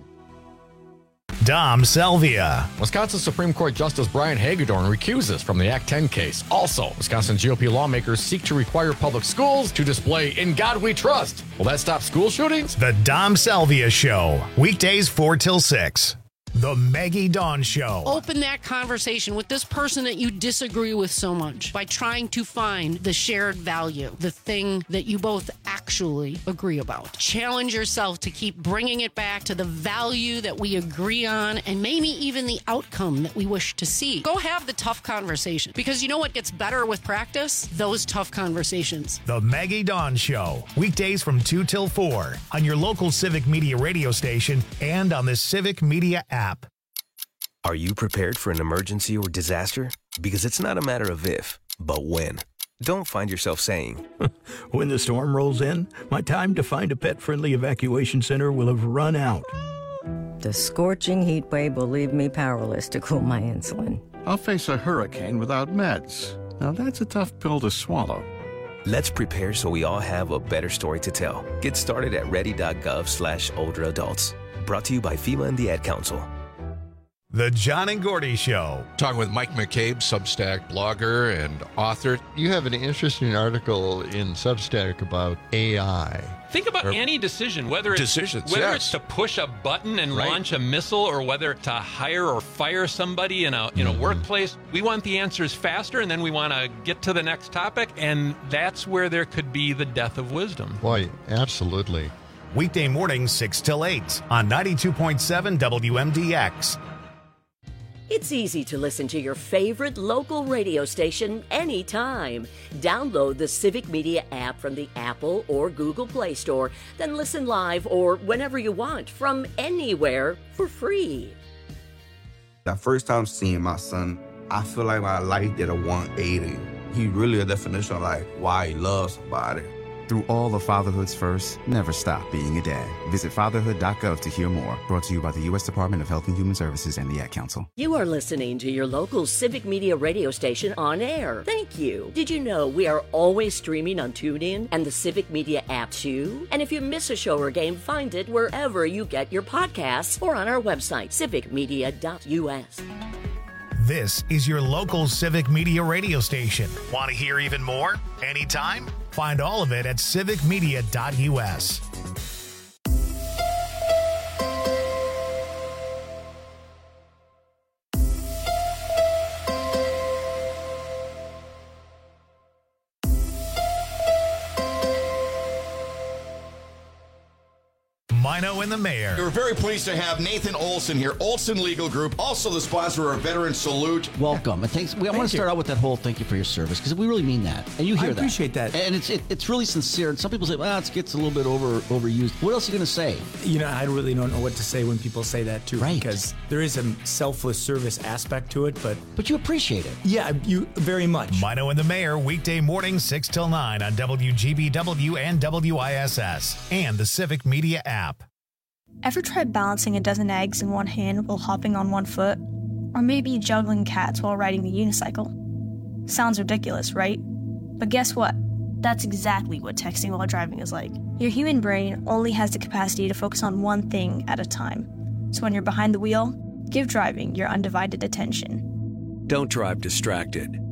Dom Salvia. Wisconsin Supreme Court Justice Brian Hagedorn recuses from the Act ten case. Also, Wisconsin G O P lawmakers seek to require public schools to display "In God We Trust." Will that stop school shootings? The Dom Salvia Show. Weekdays four till six. The Maggie Dawn Show. Open that conversation with this person that you disagree with so much by trying to find the shared value, the thing that you both actually agree about. Challenge yourself to keep bringing it back to the value that we agree on and maybe even the outcome that we wish to see. Go have the tough conversation, because you know what gets better with practice? Those tough conversations. The Maggie Dawn Show. Weekdays from two till four on your local Civic Media radio station and on the Civic Media app. Are you prepared for an emergency or disaster? Because it's not a matter of if, but when. Don't find yourself saying, when the storm rolls in, my time to find a pet-friendly evacuation center will have run out. The scorching heat wave will leave me powerless to cool my insulin. I'll face a hurricane without meds. Now that's a tough pill to swallow. Let's prepare so we all have a better story to tell. Get started at ready.gov slash older adults. Brought to you by FEMA and the Ad Council. The John and Gordy Show. Talking with Mike McCabe, Substack blogger and author. You have an interesting article in Substack about A I. Think about or any decision, whether it's decisions, whether yes. it's to push a button and right. launch a missile, or whether to hire or fire somebody in a in a mm-hmm. workplace. We want the answers faster, and then we want to get to the next topic, and that's where there could be the death of wisdom. Boy, absolutely. Weekday mornings six till eight on ninety-two point seven W M D X. It's easy to listen to your favorite local radio station anytime. Download the Civic Media app from the Apple or Google Play Store, then listen live or whenever you want from anywhere for free. That first time seeing my son, I feel like my life did a one eighty. He really a definition of like why he loves somebody. Through all of fatherhood's first, never stop being a dad. Visit fatherhood dot gov to hear more. Brought to you by the U S Department of Health and Human Services and the Ad Council. You are listening to your local Civic Media radio station on air. Thank you. Did you know we are always streaming on TuneIn and the Civic Media app too? And if you miss a show or game, find it wherever you get your podcasts or on our website, civic media dot U S. This is your local Civic Media radio station. Want to hear even more? Anytime? Find all of it at civic media dot U S. Mino and the Mayor. We're very pleased to have Nathan Olson here, Olson Legal Group, also the sponsor of our Veteran Salute. Welcome. And thanks. We, I Thank want to start you. out with that whole thank you for your service, because we really mean that. And you hear I that. I appreciate that. And it's it, it's really sincere. And some people say, well, it gets a little bit over overused. What else are you going to say? You know, I really don't know what to say when people say that, too. Right. Because there is a selfless service aspect to it, but... But you appreciate it. Yeah, you very much. Mino and the Mayor, weekday mornings six till nine on W G B W and W I S S and the Civic Media app. Ever tried balancing a dozen eggs in one hand while hopping on one foot? Or maybe juggling cats while riding the unicycle? Sounds ridiculous, right? But guess what? That's exactly what texting while driving is like. Your human brain only has the capacity to focus on one thing at a time. So when you're behind the wheel, give driving your undivided attention. Don't drive distracted.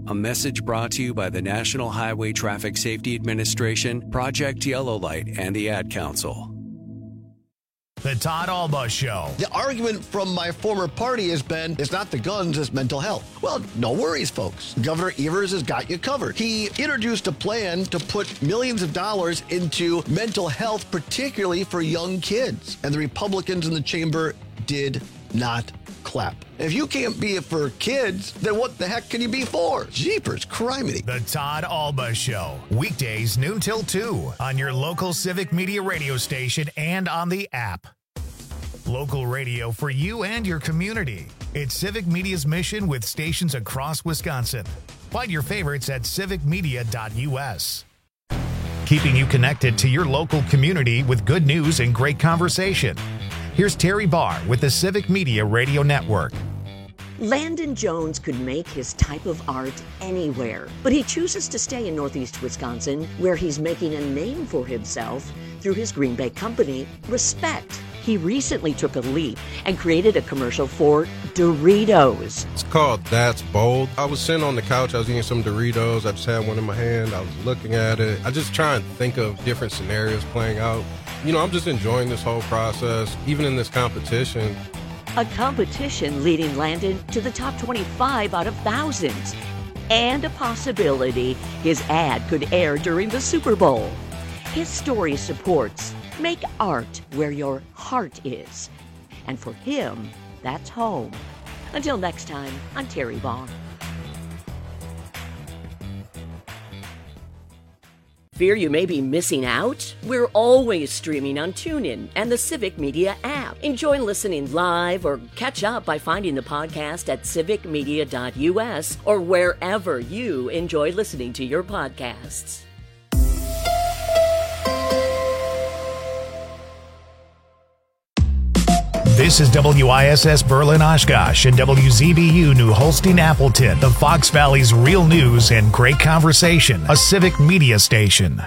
A message brought to you by the National Highway Traffic Safety Administration, Project Yellow Light, and the Ad Council. The Todd Alba Show. The argument from my former party has been, it's not the guns, it's mental health. Well, no worries, folks. Governor Evers has got you covered. He introduced a plan to put millions of dollars into mental health, particularly for young kids. And the Republicans in the chamber did not clap. If you can't be for kids, then what the heck can you be for? Jeepers criminy. The Todd Alba Show. Weekdays noon till two on your local Civic Media radio station and on the app. Local radio for you and your community. It's Civic Media's mission with stations across Wisconsin. Find your favorites at civic media dot u s. Keeping you connected to your local community with good news and great conversation. Here's Terry Barr with the Civic Media Radio Network. Landon Jones could make his type of art anywhere, but he chooses to stay in Northeast Wisconsin, where he's making a name for himself through his Green Bay company, Respect. He recently took a leap and created a commercial for Doritos. It's called That's Bold. I was sitting on the couch, I was eating some Doritos, I just had one in my hand, I was looking at it. I just try and think of different scenarios playing out. You know, I'm just enjoying this whole process, even in this competition. A competition leading Landon to the top twenty-five out of thousands. And a possibility his ad could air during the Super Bowl. His story supports make art where your heart is. And for him, that's home. Until next time, I'm Terry Barr. Fear you may be missing out? We're always streaming on TuneIn and the Civic Media app. Enjoy listening live or catch up by finding the podcast at civic media dot u s or wherever you enjoy listening to your podcasts. This is W I S S Berlin Oshkosh and W Z B U New Holstein Appleton, the Fox Valley's real news and great conversation, a Civic Media station.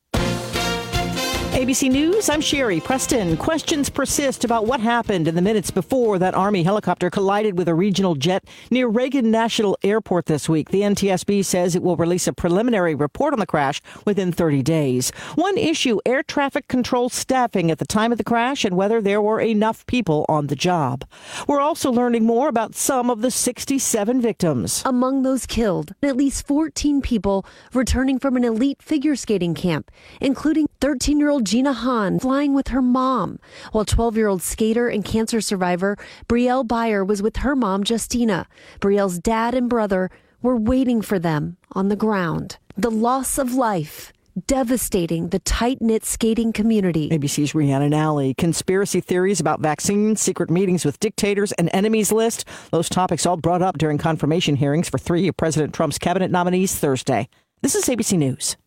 A B C News, I'm Sherry Preston. Questions persist about what happened in the minutes before that Army helicopter collided with a regional jet near Reagan National Airport this week. The N T S B says it will release a preliminary report on the crash within thirty days. One issue, air traffic control staffing at the time of the crash and whether there were enough people on the job. We're also learning more about some of the sixty-seven victims. Among those killed, at least fourteen people returning from an elite figure skating camp, including thirteen-year-old Gina Hahn flying with her mom, while twelve-year-old skater and cancer survivor Brielle Byer was with her mom, Justina. Brielle's dad and brother were waiting for them on the ground. The loss of life, devastating the tight-knit skating community. A B C's Rhiannon Alley. Conspiracy theories about vaccines, secret meetings with dictators, and enemies list. Those topics all brought up during confirmation hearings for three of President Trump's cabinet nominees Thursday. This is A B C News.